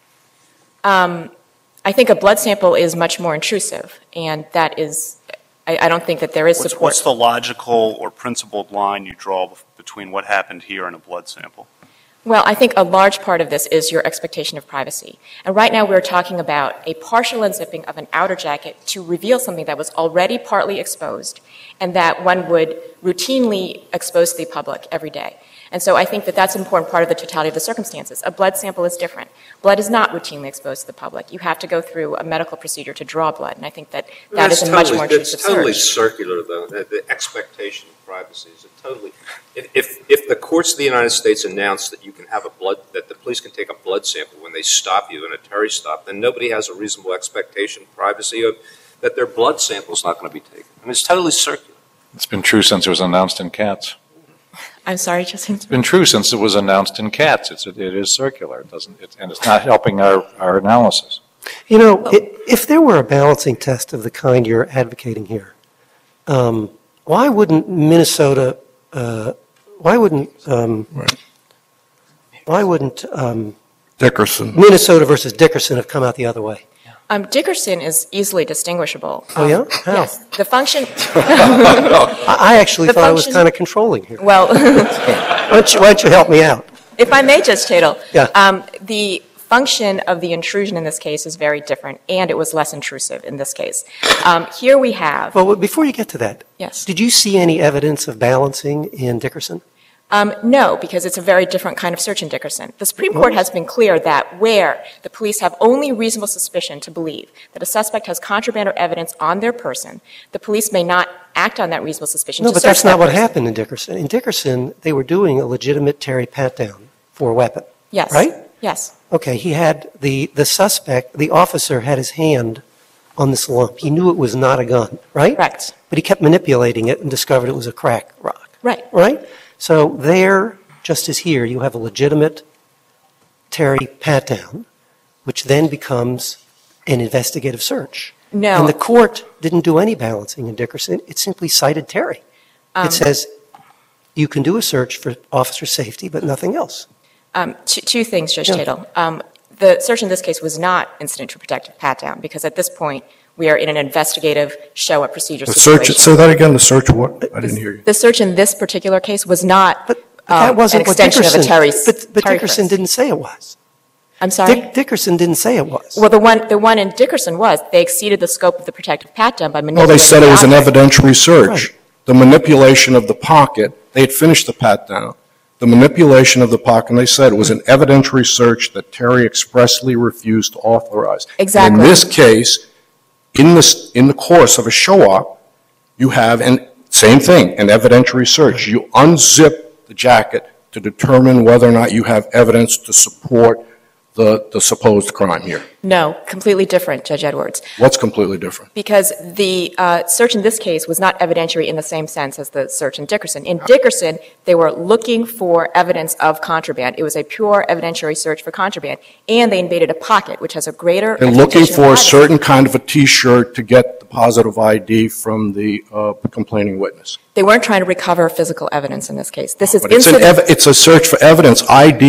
I think a blood sample is much more intrusive, and that is, I don't think that there is support. What's the logical or principled line you draw between what happened here and a blood sample? Well, I think a large part of this is your expectation of privacy. And right now we're talking about a partial unzipping of an outer jacket to reveal something that was already partly exposed and that one would routinely expose to the public every day. And so I think that that's an important part of the totality of the circumstances. A blood sample is different. Blood is not routinely exposed to the public. You have to go through a medical procedure to draw blood, and I think that that is a much more intrusive It's totally search. circular, though. The expectation of privacy is a totally. If the courts of the United States announce that you can have that the police can take a blood sample when they stop you in a Terry stop, then nobody has a reasonable expectation of privacy of that their blood sample is not going to be taken. I mean, it's totally circular. It's been true since it was announced in Katz. I'm sorry, Justin. It's been true since it was announced in Katz. It is circular. And it's not helping our analysis. You know, if there were a balancing test of the kind you're advocating here, why wouldn't Minnesota, Dickerson. Minnesota versus Dickerson have come out the other way? Dickerson is easily distinguishable. Oh, yeah? How? Yes. The function. I actually The thought I was function- kind of controlling here. Well, Why don't you help me out? if I may, Judge Tatel, Yeah. the function of the intrusion in this case is very different, and it was less intrusive in this case. Here we have. Well, before you get to that, Yes. did you see any evidence of balancing in Dickerson? No, because it's a very different kind of search in Dickerson. The Supreme Court has been clear that where the police have only reasonable suspicion to believe that a suspect has contraband or evidence on their person, the police may not act on that reasonable suspicion No, to but search that's not that what person. happened in Dickerson. In Dickerson, they were doing a legitimate Terry pat-down for a weapon. Yes. Right? Yes. Okay, he had the suspect, the officer had his hand on this lump. He knew it was not a gun, right? Correct. But he kept manipulating it and discovered it was a crack rock. Right. Right? So there, just as here, you have a legitimate Terry pat-down, which then becomes an investigative search. No. And the court didn't do any balancing in Dickerson. It simply cited Terry. It says you can do a search for officer safety, but nothing else. Two things, Judge Yeah. Tatel. The search in this case was not incident to protective pat-down, because at this point, we are in an investigative show-up procedure The situation. search, say that again, the search what? I didn't hear you. The search in this particular case was not But that wasn't an what extension Dickerson, of a Terry but Terry Dickerson frisk. didn't say it was. I'm sorry? Dickerson didn't say it was. Well, the one in Dickerson was, they exceeded the scope of the protective pat-down by No, manipulating they said it the was an object. evidentiary search. Right. The manipulation of the pocket, they had finished the pat-down. The manipulation of the pocket, and they said it was an evidentiary search that Terry expressly refused to authorize. Exactly. In this case, in the course of a show-up, you have, same thing, an evidentiary search. You unzip the jacket to determine whether or not you have evidence to support the supposed crime here. No, completely different, Judge Edwards. What's completely different? Because the search in this case was not evidentiary in the same sense as the search in Dickerson. In Dickerson, they were looking for evidence of contraband. It was a pure evidentiary search for contraband, and they invaded a pocket, which has a greater They're looking expectation of for a privacy. certain kind of a T-shirt to get the positive ID from the complaining witness. They weren't trying to recover physical evidence in this case. This is But it's, incident. it's a search for evidence.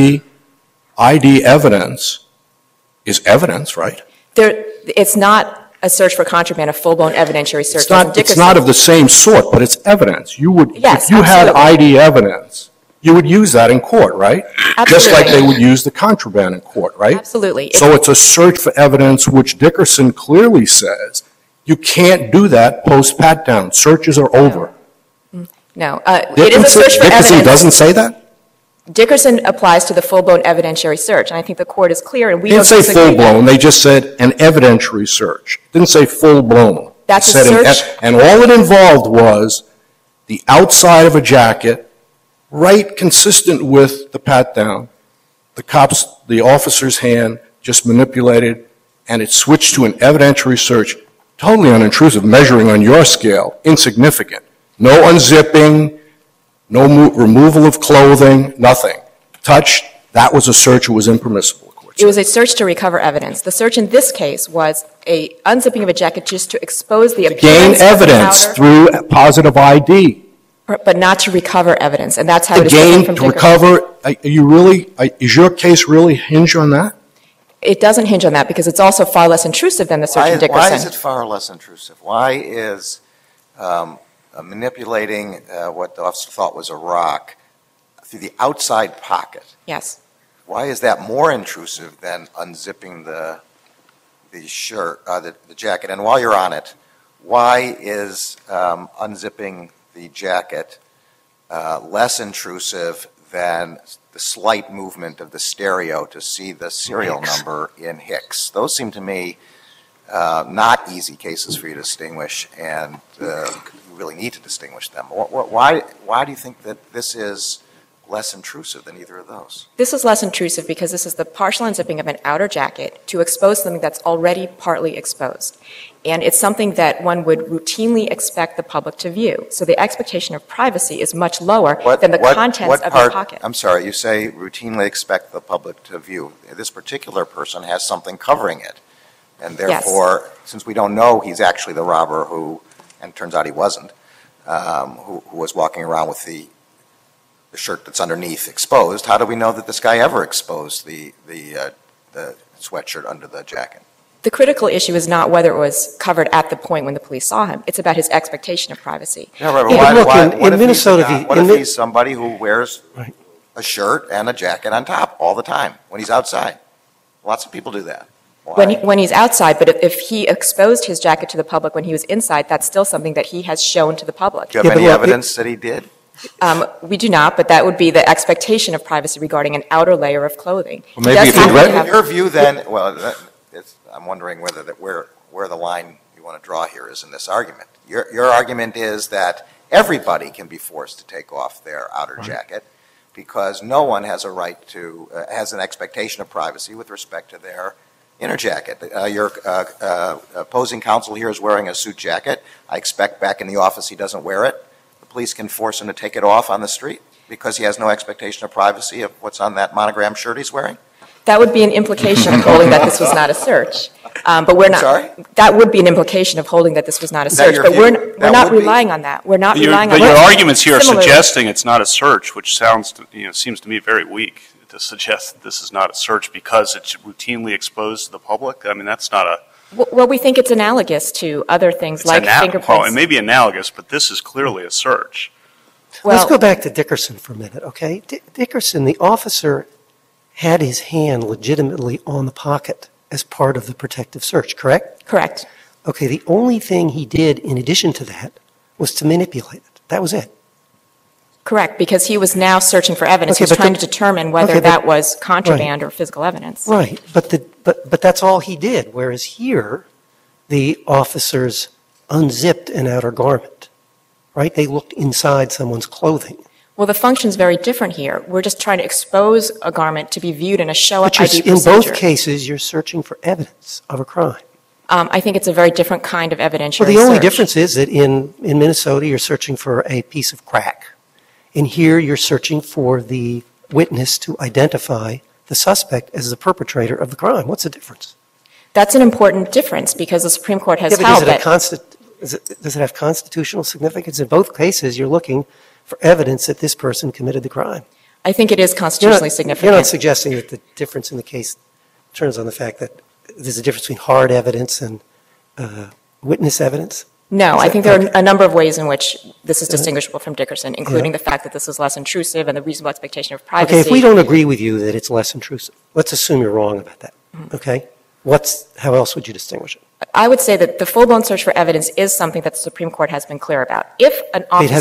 ID evidence is evidence, right? It's not a search for contraband, a full-blown evidentiary search. It's not, as in it's not Dickerson. of the same sort, but it's evidence. You would, Yes, if you had absolutely. ID evidence, you would use that in court, right? Just like Absolutely. they would use the contraband in court, right? Absolutely. So it's a search for evidence, which Dickerson clearly says you can't do that post-pat-down. Searches are over. No, it is a search for Dickerson evidence. doesn't say that? Dickerson applies to the full-blown evidentiary search, and I think the court is clear, and we Didn't don't say disagree. full-blown, they just said an evidentiary search. Didn't say full-blown. That's It a said search. and all it involved was the outside of a jacket, right consistent with the pat-down. The officer's hand just manipulated, and it switched to an evidentiary search, totally unintrusive, measuring on your scale, insignificant. No unzipping, no removal of clothing, nothing. Touch, that was a search, it was impermissible. It was a search to recover evidence. The search in this case was a unzipping of a jacket just to expose the Gain appearance of the evidence powder, through positive ID. but not to recover evidence, and that's how To it is different gain, from to Dickerson. recover, is your case really hinge on that? It doesn't hinge on that because it's also far less intrusive than the search in Dickerson. Why is it far less intrusive? Why is manipulating what the officer thought was a rock through the outside pocket? Yes. Why is that more intrusive than unzipping the shirt, the jacket? And while you're on it, why is unzipping the jacket less intrusive than the slight movement of the stereo to see the serial number in Hicks? Those seem to me not easy cases for you to distinguish, and you really need to distinguish them. Why do you think that this is less intrusive than either of those? This is less intrusive because this is the partial unzipping of an outer jacket to expose something that's already partly exposed. And it's something that one would routinely expect the public to view. So the expectation of privacy is much lower than the contents of the pocket. I'm sorry, you say routinely expect the public to view. This particular person has something covering it. And therefore, since we don't know he's actually the robber who, and it turns out he wasn't, who was walking around with the shirt that's underneath exposed, how do we know that this guy ever exposed the sweatshirt under the jacket? The critical issue is not whether it was covered at the point when the police saw him. It's about his expectation of privacy. Yeah, right, what if he's somebody who wears a shirt and a jacket on top all the time when he's outside? Lots of people do that. When he's outside, but if he exposed his jacket to the public when he was inside, that's still something that he has shown to the public. Do you have any evidence that he did? We do not, but that would be the expectation of privacy regarding an outer layer of clothing. Well, maybe in your view then, I'm wondering where the line you want to draw here is in this argument. Your argument is that everybody can be forced to take off their outer jacket because no one has a right to, has an expectation of privacy with respect to their inner jacket. Your opposing counsel here is wearing a suit jacket. I expect back in the office he doesn't wear it. The police can force him to take it off on the street because he has no expectation of privacy of what's on that monogram shirt he's wearing? That would be an implication of holding that this was not a search. But we're not. Sorry? That would be an implication of holding that this was not a search. But we're not relying on that. We're not relying on that. But your arguments here are suggesting it's not a search, which seems to me very weak to suggest that this is not a search because it's routinely exposed to the public. I mean, that's not a. Well, we think it's analogous to other things like fingerprints. Well, it may be analogous, but this is clearly a search. Well, let's go back to Dickerson for a minute, okay? Dickerson, the officer had his hand legitimately on the pocket as part of the protective search, correct? Correct. Okay, the only thing he did in addition to that was to manipulate it. That was it. Correct, because he was now searching for evidence. He was trying to determine whether that was contraband or physical evidence. Right, but that's all he did, whereas here the officers unzipped an outer garment, right? They looked inside someone's clothing. Well, the function's very different here. We're just trying to expose a garment to be viewed in a show-up ID procedure. In both cases, you're searching for evidence of a crime. I think it's a very different kind of evidentiary Well, the only difference is that in Minnesota, you're searching for a piece of crack. And here, you're searching for the witness to identify the suspect as the perpetrator of the crime. What's the difference? That's an important difference because the Supreme Court has held that. Does it have constitutional significance? In both cases, you're looking for evidence that this person committed the crime. I think it is constitutionally significant. You're not suggesting that the difference in the case turns on the fact that there's a difference between hard evidence and witness evidence? No, I think there are a number of ways in which this is distinguishable from Dickerson, including the fact that this is less intrusive and the reasonable expectation of privacy. Okay, if we don't agree with you that it's less intrusive, let's assume you're wrong about that. Okay? How else would you distinguish it? I would say that the full-blown search for evidence is something that the Supreme Court has been clear about. If an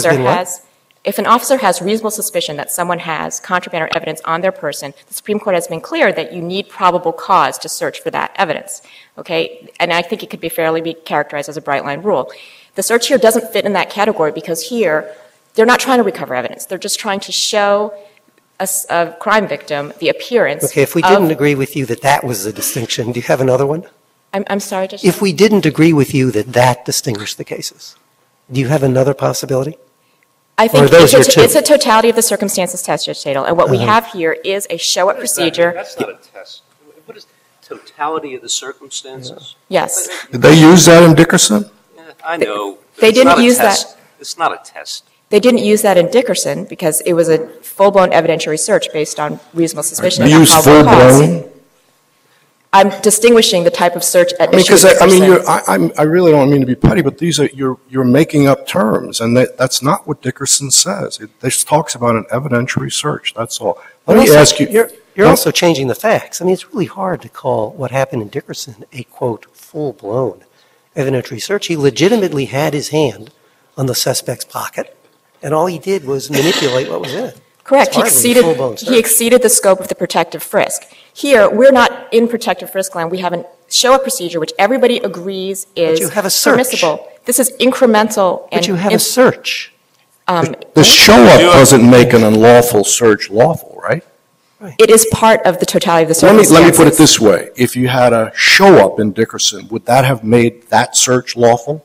officer has reasonable suspicion that someone has contraband or evidence on their person, the Supreme Court has been clear that you need probable cause to search for that evidence. Okay? And I think it could be fairly characterized as a bright-line rule. The search here doesn't fit in that category because here they're not trying to recover evidence. They're just trying to show a crime victim the appearance of... Okay, if we didn't agree with you that that was the distinction, do you have another one? I'm sorry, Judge. If we didn't agree with you that that distinguished the cases, do you have another possibility? I think it's a totality of the circumstances test, Judge Tatel. And what we have here is a show-up procedure. That's not a test. What is totality of the circumstances? Yes. Did they use that in Dickerson? I know. They didn't use that. It's not a test. They didn't use that in Dickerson because it was a full-blown evidentiary search based on reasonable suspicion. They used full-blown? I'm distinguishing the type of search at issue. Because I really don't mean to be petty, but these are you're making up terms, and that's not what Dickerson says. It just talks about an evidentiary search. That's all. Let me ask you. You're also changing the facts. I mean, it's really hard to call what happened in Dickerson a quote full-blown evidentiary search. He legitimately had his hand on the suspect's pocket, and all he did was manipulate what was in it. Correct. He It's hardly a full-blown search. exceeded the scope of the protective frisk. Here, we're not in protective frisk land. We have a show-up procedure which everybody agrees is you have a search. permissible. This is incremental. But you have a search. The show-up doesn't make an unlawful search lawful, right? It is part of the totality of the circumstances. Let me put it this way. If you had a show-up in Dickerson, would that have made that search lawful?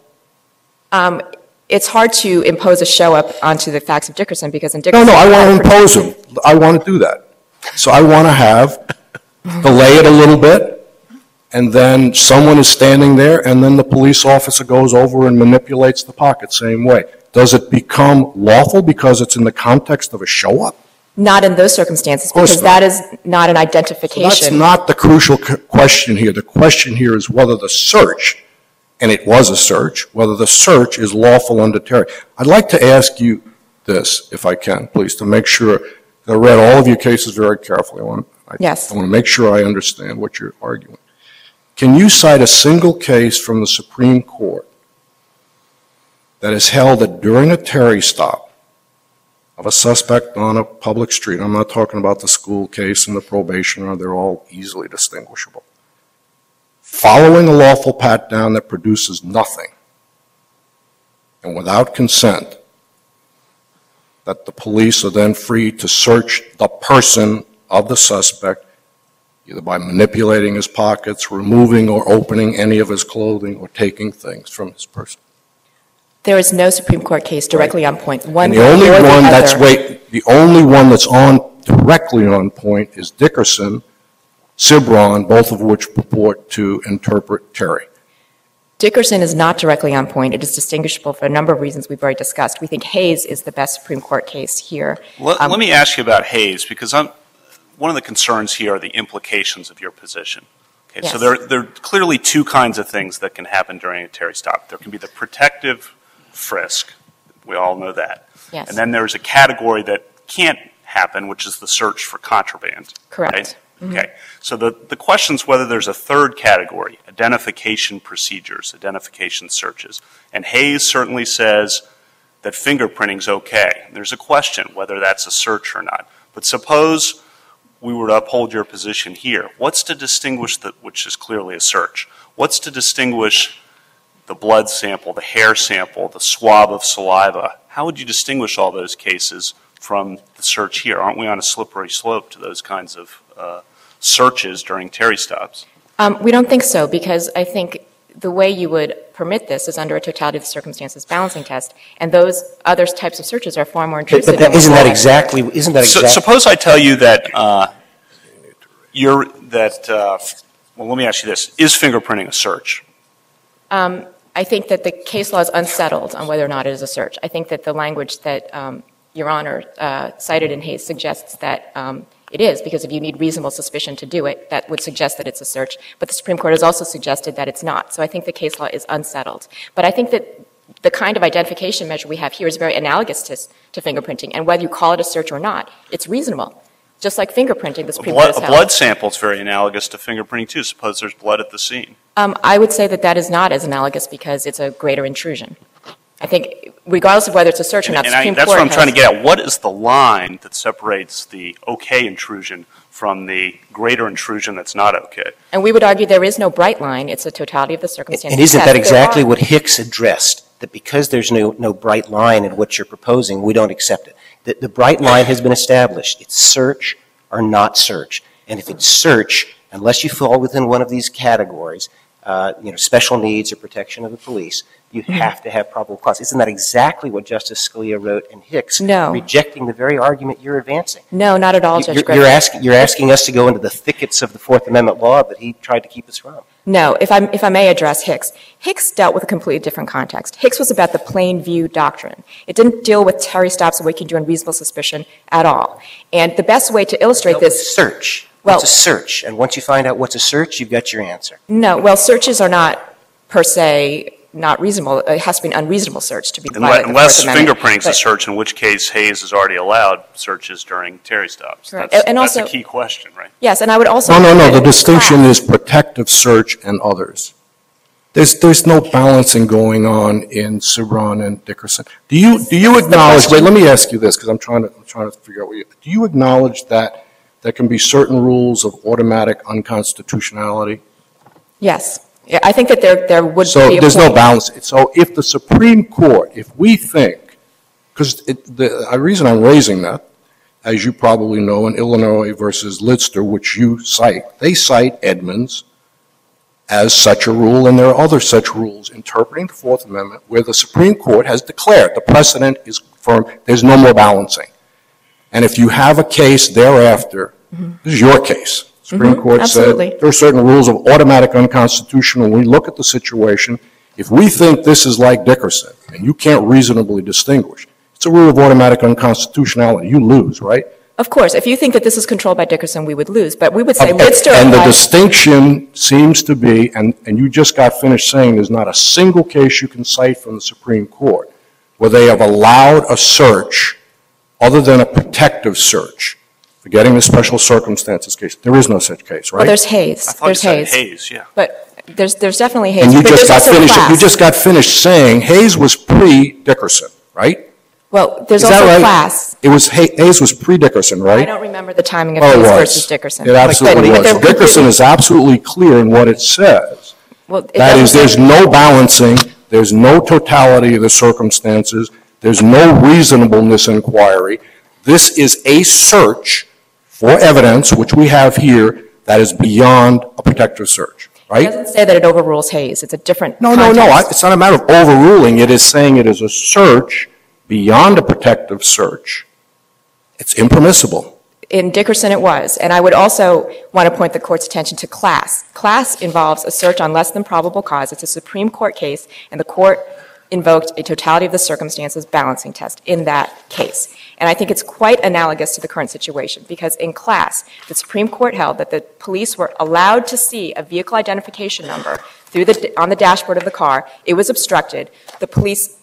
It's hard to impose a show-up onto the facts of Dickerson because in Dickerson... No, I want to impose them. I want to do that. So I want to have, delay it a little bit, and then someone is standing there, and then the police officer goes over and manipulates the pocket same way. Does it become lawful because it's in the context of a show-up? Not in those circumstances, because that is not an identification. So that's not the crucial question here. The question here is whether the search, and it was a search, whether the search is lawful under Terry. I'd like to ask you this, if I can, please, to make sure. I read all of your cases very carefully. Yes. I want to make sure I understand what you're arguing. Can you cite a single case from the Supreme Court that has held that during a Terry stop of a suspect on a public street, I'm not talking about the school case and the probationer, they're all easily distinguishable, following a lawful pat-down that produces nothing, and without consent, that the police are then free to search the person of the suspect, either by manipulating his pockets, removing or opening any of his clothing, or taking things from his person? There is no Supreme Court case directly on point. And the only one that's directly on point is Dickerson, Cibron, both of which purport to interpret Terry. Dickerson is not directly on point. It is distinguishable for a number of reasons we've already discussed. We think Hayes is the best Supreme Court case here. Let me ask you about Hayes, because one of the concerns here are the implications of your position. Okay, yes. So there are clearly two kinds of things that can happen during a Terry stop. There can be the protective frisk. We all know that. Yes. And then there's a category that can't happen, which is the search for contraband. Correct. Right? Mm-hmm. Okay. So the question is whether there's a third category, identification procedures, identification searches. And Hayes certainly says that fingerprinting's okay. There's a question whether that's a search or not. But suppose we were to uphold your position here. What's to distinguish which is clearly a search? What's to distinguish the blood sample, the hair sample, the swab of saliva? How would you distinguish all those cases from the search here? Aren't we on a slippery slope to those kinds of searches during Terry stops? We don't think so, because I think the way you would permit this is under a totality of the circumstances balancing test, and those other types of searches are far more intrusive. But isn't that exactly? Suppose I tell you that well, let me ask you this: is fingerprinting a search? I think that the case law is unsettled on whether or not it is a search. I think that the language that Your Honor cited in Hayes suggests that it is, because if you need reasonable suspicion to do it, that would suggest that it's a search. But the Supreme Court has also suggested that it's not. So I think the case law is unsettled. But I think that the kind of identification measure we have here is very analogous to fingerprinting. And whether you call it a search or not, it's reasonable. Just like fingerprinting, the Supreme Court has held. A blood sample is very analogous to fingerprinting, too. Suppose there's blood at the scene. I would say that is not as analogous because it's a greater intrusion. I think, regardless of whether it's a search or not, the Supreme Court that's what I'm trying to get at. What is the line that separates the okay intrusion from the greater intrusion that's not okay? And we would argue there is no bright line. It's a totality of the circumstances. And isn't that exactly what Hicks addressed? That because there's no bright line in what you're proposing, we don't accept it. The bright line has been established. It's search or not search. And if it's search, unless you fall within one of these categories, special needs or protection of the police, you have to have probable cause. Isn't that exactly what Justice Scalia wrote in Hicks? No. Rejecting the very argument you're advancing. No, not at all, Judge Gregory. You're asking us to go into the thickets of the Fourth Amendment law that he tried to keep us from. No, if I may address Hicks. Hicks dealt with a completely different context. Hicks was about the plain view doctrine. It didn't deal with Terry stops and what you can do on reasonable suspicion at all. And the best way to illustrate this... Search. What's a search? And once you find out what's a search, you've got your answer. No, well, searches are not per se not reasonable. It has to be an unreasonable search to be violated. Unless fingerprinting's a search, in which case Hayes has already allowed searches during Terry stops. Right. That's a key question, right? Yes, and I would also... No. The distinction is protective search and others. There's no balancing going on in Cebron and Dickerson. Do you acknowledge? Wait, let me ask you this because I'm trying to figure out what you. Do you acknowledge that there can be certain rules of automatic unconstitutionality? Yes. Yeah, I think that there would be a So there's no point. balance. So if the Supreme Court, if we think, because the reason I'm raising that, as you probably know, in Illinois versus Lidster, which you cite, they cite Edmonds as such a rule, and there are other such rules interpreting the Fourth Amendment where the Supreme Court has declared the precedent is firm, there's no more balancing. And if you have a case thereafter, this is your case. Supreme Court absolutely. said there are certain rules of automatic unconstitutional. When we look at the situation, if we think this is like Dickerson, and you can't reasonably distinguish, it's a rule of automatic unconstitutionality. You lose, right? Of course, if you think that this is controlled by Dickerson, we would lose. But we would say Lidster And the applies. distinction seems to be, and you just got finished saying there's not a single case you can cite from the Supreme Court where they have allowed a search other than a protective search, forgetting the special circumstances case. There is no such case, right? Well, there's Hayes. I thought There's you said Hayes. Hayes, yeah. But there's definitely Hayes. And you But just there's got also finished. class. You just got finished saying Hayes was pre-Dickerson, right? Well, there's Is that also right? class. It was Hayes was pre-Dickerson, right? I don't remember the timing of Well, it Hayes was. versus Dickerson. It absolutely But was. they're Dickerson completely- is absolutely clear in what it says. Well, it That is, doesn't- there's no balancing, there's no totality of the circumstances, there's no reasonableness inquiry. This is a search for evidence, which we have here, that is beyond a protective search, It right? doesn't say that it overrules Hayes. It's a different No, context. it's not a matter of overruling. It is saying it is a search beyond a protective search. It's impermissible. In Dickerson, it was. And I would also want to point the court's attention to class. Class involves a search on less than probable cause. It's a Supreme Court case, and the court invoked a totality of the circumstances balancing test in that case. And I think it's quite analogous to the current situation, because in class, the Supreme Court held that the police were allowed to see a vehicle identification number on the dashboard of the car. It was obstructed. The police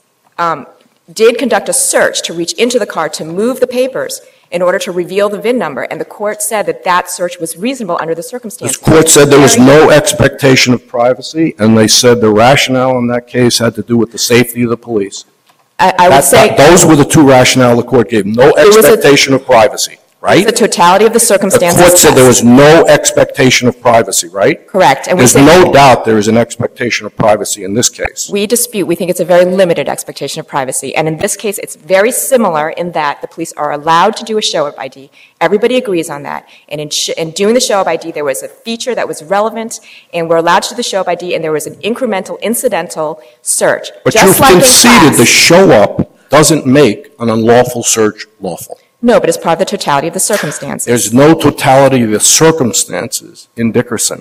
did conduct a search to reach into the car to move the papers in order to reveal the VIN number, and the court said that that search was reasonable under the This circumstances. court said there was no expectation of privacy, and they said the rationale in that case had to do with the safety of the police. I would say Those were the two rationale the court gave. No was a- expectation of privacy, right? the totality of the The circumstances. court said there test. was no expectation of privacy, right? Correct. And we There's say no doubt there is an expectation of privacy in this case. we dispute. We think it's a very limited expectation of privacy. And in this case, it's very similar in that the police are allowed to do a show-up ID. Everybody agrees on that. And in doing the show-up ID, there was a feature that was relevant, and we're allowed to do the show-up ID, and there was an incremental, incidental search. But Just you've like in conceded class. the show-up doesn't make an unlawful search lawful. No, but it's part of the totality of the circumstances. There's no totality of the circumstances in Dickerson.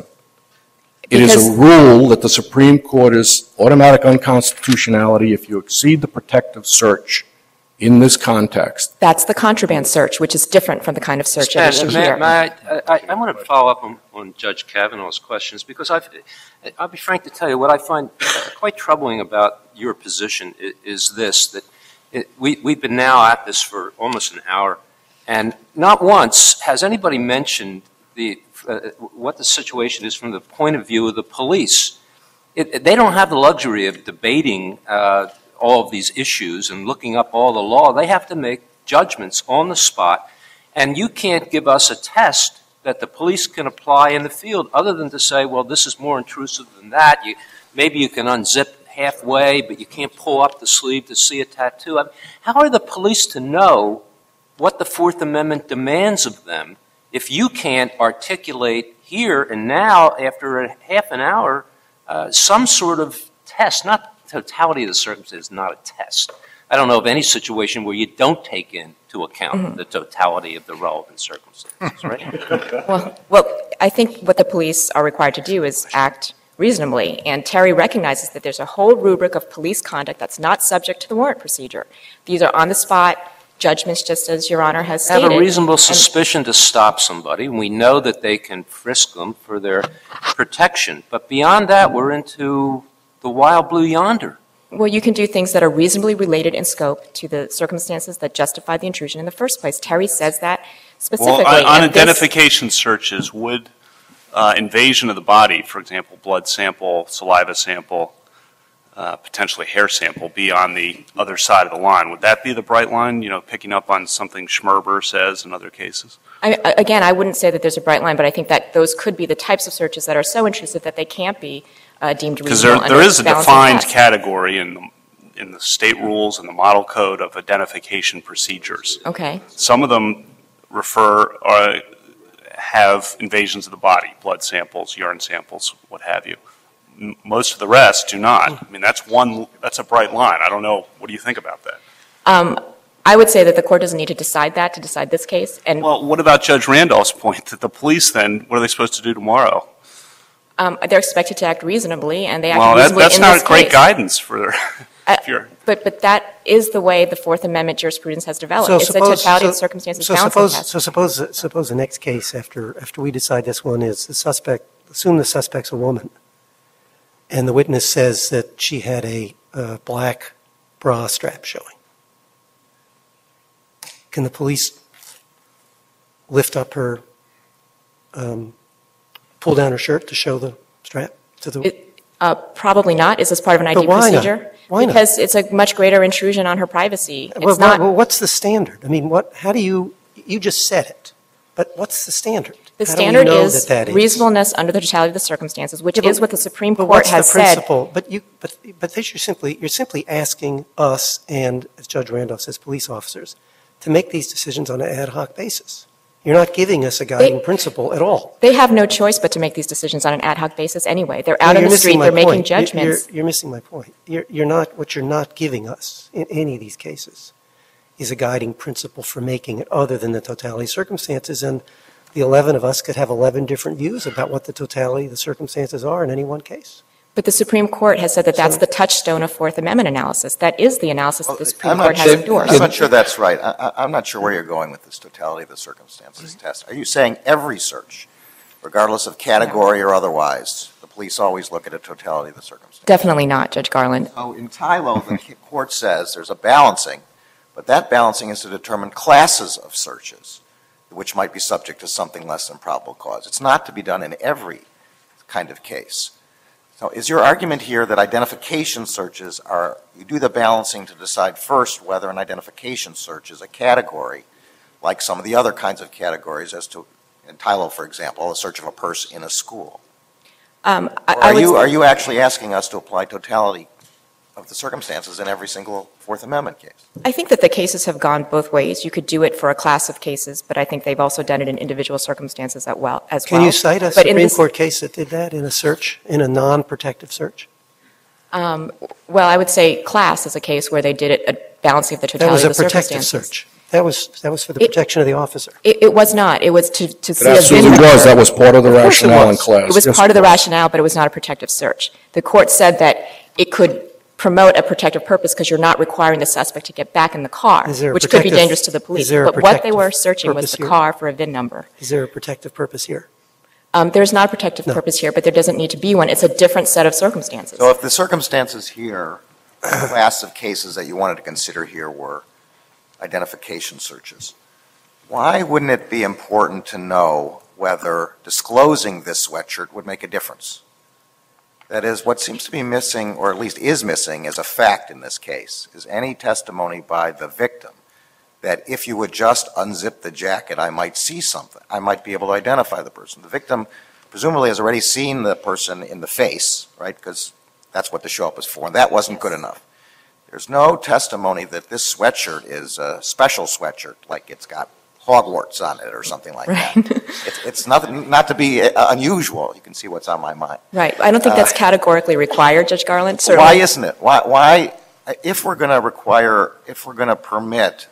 It is Because- a rule that the Supreme Court is automatic unconstitutionality if you exceed the protective search in this context. That's the contraband search, which is different from the kind of search at issue here. I want to follow up on Judge Kavanaugh's questions, because I'll be frank to tell you, what I find quite troubling about your position is this, that we've been now at this for almost an hour, and not once has anybody mentioned what the situation is from the point of view of the police. They don't have the luxury of debating all of these issues and looking up all the law. They have to make judgments on the spot, and you can't give us a test that the police can apply in the field other than to say, well, this is more intrusive than that. Maybe you can unzip halfway, but you can't pull up the sleeve to see a tattoo. I mean, how are the police to know what the Fourth Amendment demands of them if you can't articulate here and now, after a half an hour, some sort of test? Not totality of the circumstances, not a test. I don't know of any situation where you don't take into account the totality of the relevant circumstances, right? Well, I think what the police are required to do is act reasonably. And Terry recognizes that there's a whole rubric of police conduct that's not subject to the warrant procedure. These are on-the-spot judgments, just as Your Honor has stated. Have a reasonable suspicion to stop somebody, and we know that they can frisk them for their protection. But beyond that, we're into the wild blue yonder. Well, you can do things that are reasonably related in scope to the circumstances that justify the intrusion in the first place. Terry says that specifically. Well, on and this- identification searches, would invasion of the body, for example, blood sample, saliva sample, potentially hair sample, be on the other side of the line. Would that be the bright line, picking up on something Schmerber says in other cases? Again, I wouldn't say that there's a bright line, but I think that those could be the types of searches that are so intrusive that they can't be deemed reasonable. Because there is a defined category in the state rules and the model code of identification procedures. Okay. Some of them have invasions of the body, blood samples, urine samples, what have you. Most of the rest do not. I mean, that's a bright line. I don't know. What do you think about that? I would say that the court doesn't need to decide this case. And well, what about Judge Randolph's point that the police then, what are they supposed to do tomorrow? They're expected to act reasonably, and they act reasonably in this case. Well, that's not great guidance for But that is the way the Fourth Amendment jurisprudence has developed. It's a totality of circumstances balancing test. So suppose the next case after we decide this one is assume the suspect's a woman, and the witness says that she had a black bra strap showing. Can the police lift up her, pull down her shirt to show the strap to the? Probably not. Is this part of an ID procedure? Not? Why not? Because it's a much greater intrusion on her privacy. It's well, what's the standard? I mean, how do you just said it, but what's the standard? The standard is reasonableness under the totality of the circumstances, which is what the Supreme Court has said. Principle? But you're simply asking us and, as Judge Randolph says, police officers, to make these decisions on an ad hoc basis. You're not giving us a guiding principle at all. They have no choice but to make these decisions on an ad hoc basis anyway. They're out in the street. They're making judgments. You're missing my point. What you're not giving us in any of these cases is a guiding principle for making it other than the totality of circumstances. And the 11 of us could have 11 different views about what the totality of the circumstances are in any one case. But the Supreme Court has said that that's the touchstone of Fourth Amendment analysis. That is the analysis that the Supreme Court has endorsed. I'm not sure that's right. I'm not sure where you're going with this totality of the circumstances test. Are you saying every search, regardless of category or otherwise, the police always look at a totality of the circumstances? Definitely not, Judge Garland. So in Tylo, the court says there's a balancing, but that balancing is to determine classes of searches, which might be subject to something less than probable cause. It's not to be done in every kind of case. So is your argument here that identification searches you do the balancing to decide first whether an identification search is a category, like some of the other kinds of categories as to, in Tylo, for example, a search of a purse in a school? Are you actually asking us to apply totality of the circumstances in every single Fourth Amendment case? I think that the cases have gone both ways. You could do it for a class of cases, but I think they've also done it in individual circumstances as well. Can you cite a Supreme Court case that did that in a search, in a non-protective search? Well, I would say class is a case where they did it, a balancing of the totality of the circumstances. That was a protective search. That was for the protection of the officer. It was not. It was to see a absolutely was. That was part of the rationale in class. It was part of the rationale, but it was not a protective search. The court said that it could promote a protective purpose because you're not requiring the suspect to get back in the car, which could be dangerous to the police. But what they were searching was the car for a VIN number. Is there a protective purpose here? There's not a protective purpose here, but there doesn't need to be one. It's a different set of circumstances. So if the circumstances here, the class of cases that you wanted to consider here were identification searches, why wouldn't it be important to know whether disclosing this sweatshirt would make a difference? That is, what seems to be missing, or at least is missing as a fact in this case, is any testimony by the victim that if you would just unzip the jacket, I might see something. I might be able to identify the person. The victim presumably has already seen the person in the face, right, because that's what the show-up is for, and that wasn't good enough. There's no testimony that this sweatshirt is a special sweatshirt, like it's got Hogwarts on it or something like that. It's not to be unusual. You can see what's on my mind. Right. I don't think that's categorically required, Judge Garland. Certainly. Why isn't it? Why, if we're going to permit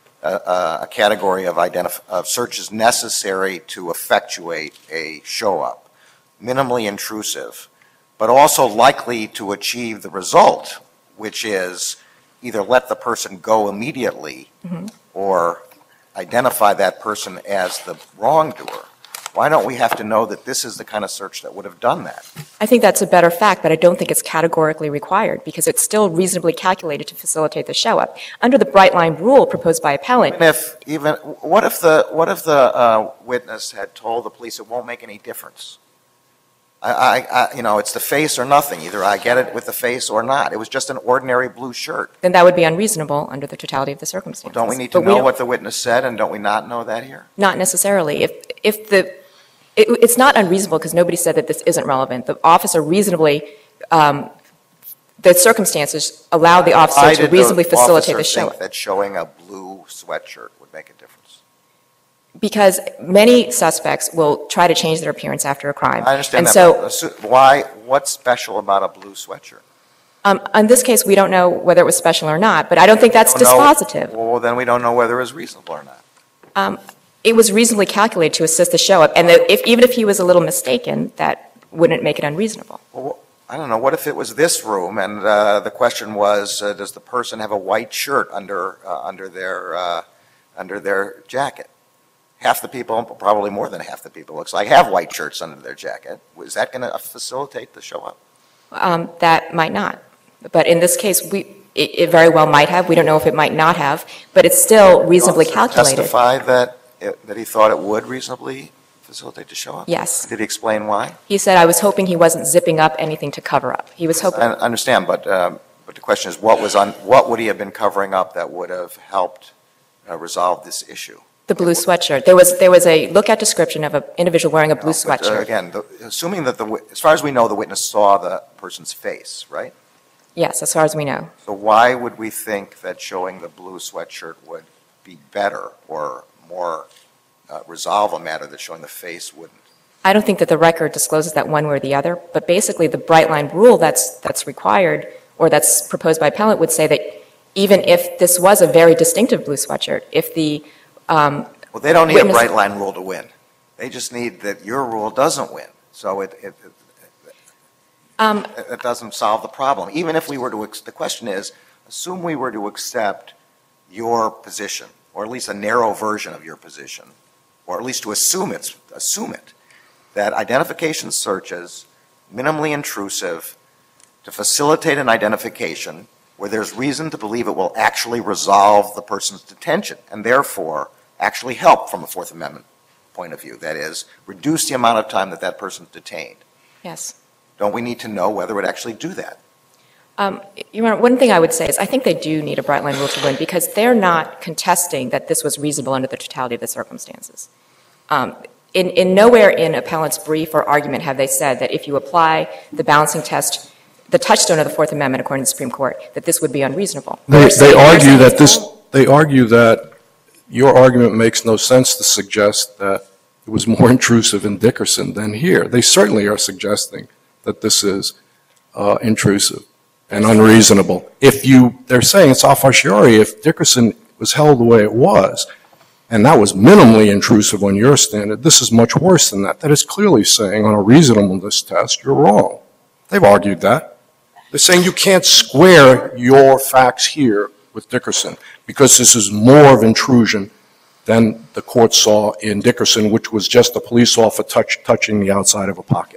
a category of searches necessary to effectuate a show-up, minimally intrusive, but also likely to achieve the result, which is either let the person go immediately or identify that person as the wrongdoer, why don't we have to know that this is the kind of search that would have done that? I think that's a better fact, but I don't think it's categorically required because it's still reasonably calculated to facilitate the show-up. Under the bright line rule proposed by appellant. What if the witness had told the police it won't make any difference It's the face or nothing. Either I get it with the face or not. It was just an ordinary blue shirt. Then that would be unreasonable under the totality of the circumstances. Don't we need to know what the witness said, and don't we not know that here? Not necessarily. It's not unreasonable because nobody said that this isn't relevant. The officer reasonably, the circumstances allowed the officer to reasonably facilitate the show. Why did the officer think that showing a blue sweatshirt would make a difference? Because many suspects will try to change their appearance after a crime. I understand and that. So, what's special about a blue sweatshirt? In this case, we don't know whether it was special or not, but I don't think that's dispositive. Well, then we don't know whether it was reasonable or not. It was reasonably calculated to assist the show-up, and even if he was a little mistaken, that wouldn't make it unreasonable. Well, I don't know. What if it was this room, and the question was, does the person have a white shirt under their jacket? Half the people, probably more than half the people, looks like, have white shirts under their jacket. Is that going to facilitate the show-up? That might not. But in this case, it very well might have. We don't know if it might not have, but it's still reasonably calculated. Testify that he thought it would reasonably facilitate the show-up? Yes. Did he explain why? He said, I was hoping he wasn't zipping up anything to cover up. He was hoping. I understand, but the question is, what would he have been covering up that would have helped resolve this issue? The blue sweatshirt. There was a look-at description of an individual wearing a blue sweatshirt. Again, assuming that as far as we know, the witness saw the person's face, right? Yes, as far as we know. So why would we think that showing the blue sweatshirt would be better or more resolve a matter that showing the face wouldn't? I don't think that the record discloses that one way or the other, but basically the bright line rule that's required or that's proposed by appellant would say that even if this was a very distinctive blue sweatshirt, if the well, they don't need a bright line rule to win. They just need that your rule doesn't win. So it doesn't solve the problem. Even if we were to, the question is, assume we were to accept your position, or at least a narrow version of your position, or at least to assume it, that identification searches, minimally intrusive, to facilitate an identification where there's reason to believe it will actually resolve the person's detention and therefore actually help from a Fourth Amendment point of view. That is, reduce the amount of time that person's detained. Yes. Don't we need to know whether it would actually do that? Your Honor, one thing I would say is I think they do need a bright line rule to win because they're not contesting that this was reasonable under the totality of the circumstances. In nowhere in appellant's brief or argument have they said that if you apply the balancing test, the touchstone of the Fourth Amendment, according to the Supreme Court, that this would be unreasonable. They argue that your argument makes no sense to suggest that it was more intrusive in Dickerson than here. They certainly are suggesting that this is intrusive and unreasonable. They're saying it's a fortiori if Dickerson was held the way it was, and that was minimally intrusive on your standard, this is much worse than that. That is clearly saying on a reasonableness test, you're wrong. They've argued that. They're saying you can't square your facts here with Dickerson because this is more of intrusion than the court saw in Dickerson, which was just a police officer touching the outside of a pocket.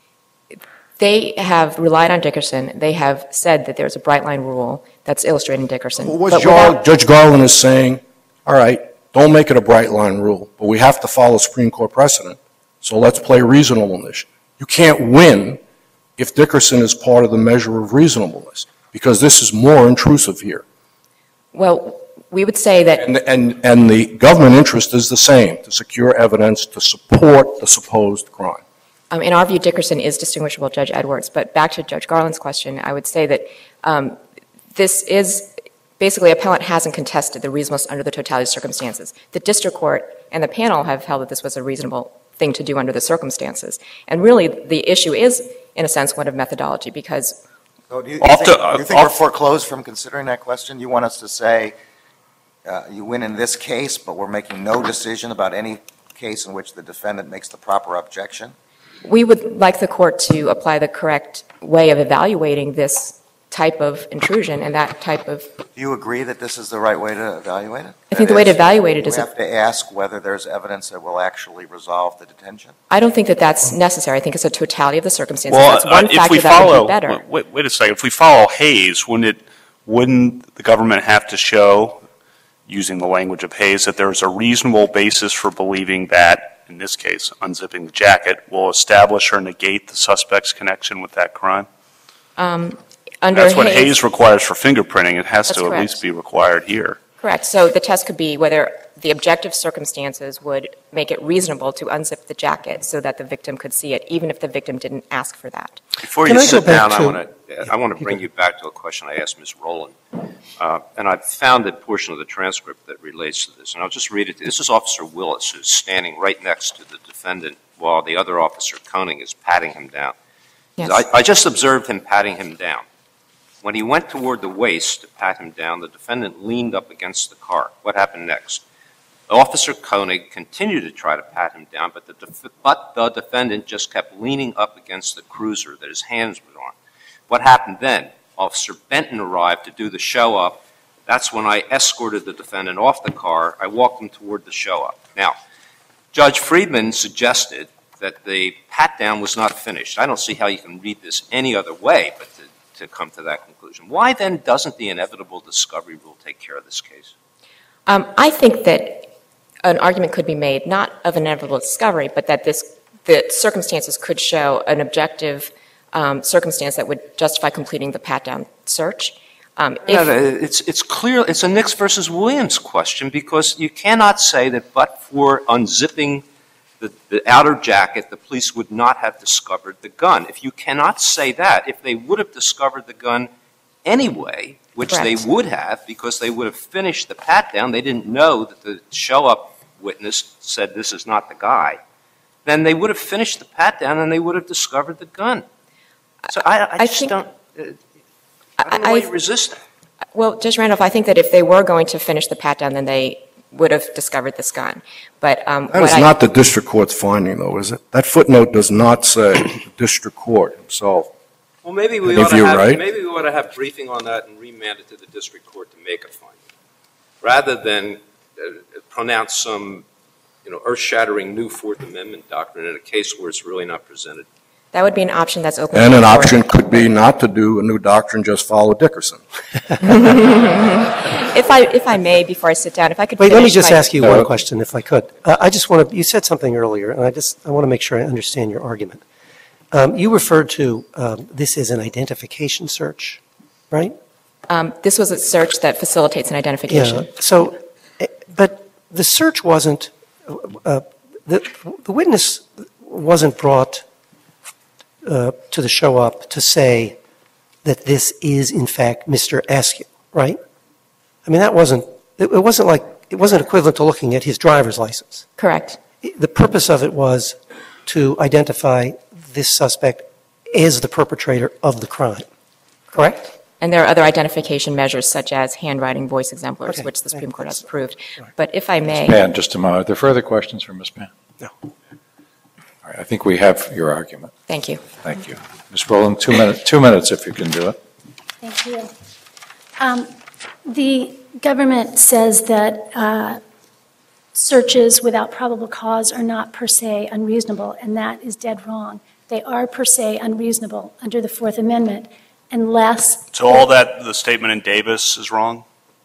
They have relied on Dickerson. They have said that there's a bright line rule that's illustrated in Dickerson. Well, Judge Garland is saying, all right, don't make it a bright line rule, but we have to follow Supreme Court precedent, so let's play reasonableness. You can't win if Dickerson is part of the measure of reasonableness, because this is more intrusive here. Well, we would say that... And the government interest is the same, to secure evidence to support the supposed crime. In our view, Dickerson is distinguishable, Judge Edwards. But back to Judge Garland's question, I would say that this is basically appellant hasn't contested the reasonableness under the totality of circumstances. The district court and the panel have held that this was a reasonable thing to do under the circumstances. And really, the issue is, in a sense, one of methodology, because... So do you think we're foreclosed from considering that question? You want us to say you win in this case, but we're making no decision about any case in which the defendant makes the proper objection? We would like the court to apply the correct way of evaluating this type of intrusion and that type of... Do you agree that this is the right way to evaluate it? I think the way to evaluate it is... We have to ask whether there's evidence that will actually resolve the detention? I don't think that that's necessary. I think it's a totality of the circumstances. Well, that's one factor that would be better. Wait a second. If we follow Hayes, wouldn't the government have to show, using the language of Hayes, that there's a reasonable basis for believing that in this case, unzipping the jacket, will establish or negate the suspect's connection with that crime? That's what Hayes requires for fingerprinting. It has to at least be required here. Correct. So the test could be whether the objective circumstances would make it reasonable to unzip the jacket so that the victim could see it, even if the victim didn't ask for that. Before you sit down, I want to bring you back to a question I asked Ms. Rowland. And I found a portion of the transcript that relates to this. And I'll just read it. This is Officer Willis, who's standing right next to the defendant while the other officer, Koenig, is patting him down. Yes. I just observed him patting him down. When he went toward the waist to pat him down, the defendant leaned up against the car. What happened next? Officer Koenig continued to try to pat him down, but the defendant just kept leaning up against the cruiser that his hands were on. What happened then? Officer Benton arrived to do the show-up. That's when I escorted the defendant off the car. I walked him toward the show-up. Now, Judge Friedman suggested that the pat-down was not finished. I don't see how you can read this any other way but to come to that conclusion. Why then doesn't the inevitable discovery rule take care of this case? I think that an argument could be made, not of inevitable discovery, but that the circumstances could show an objective circumstance that would justify completing the pat-down search. It's clear. It's a Nix versus Williams question because you cannot say that but for unzipping the outer jacket, the police would not have discovered the gun. If you cannot say that, if they would have discovered the gun anyway, which Correct. they would have because they would have finished the pat-down, they didn't know that the show-up witness said this is not the guy, then they would have finished the pat-down and they would have discovered the gun. So I don't know why you resist that. Well, Judge Randolph, I think that if they were going to finish the pat-down, then they would have discovered this gun. But that is not the district court's finding, though, is it? That footnote does not say the district court himself. Well, maybe we ought to have briefing on that and remand it to the district court to make a finding, rather than pronounce some, earth-shattering new Fourth Amendment doctrine in a case where it's really not presented. That would be an option that's open. And an option could be not to do a new doctrine, just follow Dickerson. If I may, before I sit down, if I could Wait, let me just ask you one question, if I could. I just want to, you said something earlier, and I want to make sure I understand your argument. You referred to this as an identification search, right? This was a search that facilitates an identification. Yeah. So, but the search wasn't, the witness wasn't brought to the show-up to say that this is, in fact, Mr. Askew, right? I mean, it wasn't equivalent to looking at his driver's license. Correct. The purpose of it was to identify this suspect as the perpetrator of the crime, correct? And there are other identification measures such as handwriting voice exemplars, which the Supreme Court has approved. Right. But if I may. Ms. Pan, just a moment. Are there further questions from Ms. Pan? No. All right, I think we have your argument. Thank you. Thank you. Ms. Rowland, 2 minutes if you can do it. Thank you. The government says that searches without probable cause are not per se unreasonable, and that is dead wrong. They are per se unreasonable under the Fourth Amendment unless... So all that, the statement in Davis is wrong?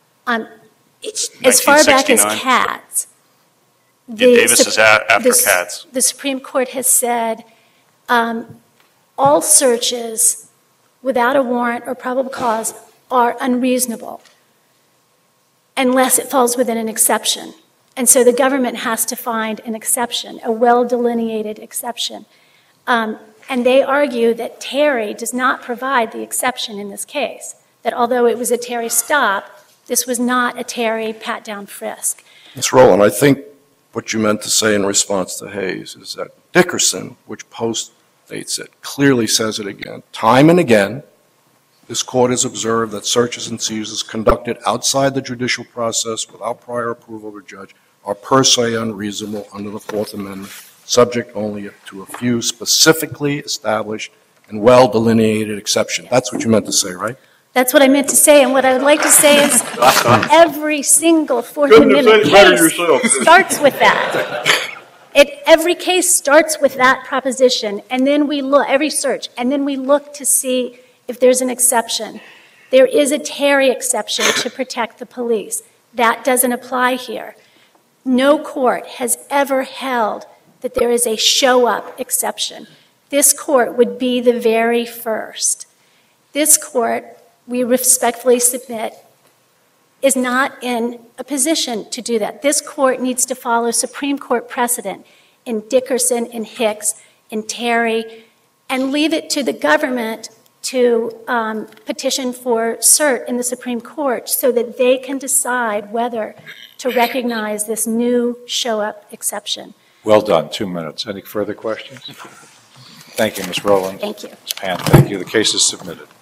As far back as Katz... Davis is after Katz. The Supreme Court has said all searches without a warrant or probable cause are unreasonable unless it falls within an exception. And so the government has to find an exception, a well-delineated exception. And they argue that Terry does not provide the exception in this case, that although it was a Terry stop, this was not a Terry pat-down frisk. Ms. Rowland, I think what you meant to say in response to Hayes is that Dickerson, which postdates it, clearly says it again. Time and again, this court has observed that searches and seizures conducted outside the judicial process without prior approval of a judge are per se unreasonable under the Fourth Amendment, subject only to a few specifically established and well-delineated exceptions. That's what you meant to say, right? That's what I meant to say, and what I would like to say is every single Fourth Amendment case starts with that. Every case starts with that proposition, and then we look, every search, and then we look to see if there's an exception. There is a Terry exception to protect the police. That doesn't apply here. No court has ever held that there is a show-up exception. This court would be the very first. This court, we respectfully submit, is not in a position to do that. This court needs to follow Supreme Court precedent in Dickerson, in Hicks, in Terry, and leave it to the government to petition for cert in the Supreme Court so that they can decide whether to recognize this new show-up exception. Well done, 2 minutes. Any further questions? Thank you, Ms. Rowland. Thank you. Ms. Pan, thank you. The case is submitted.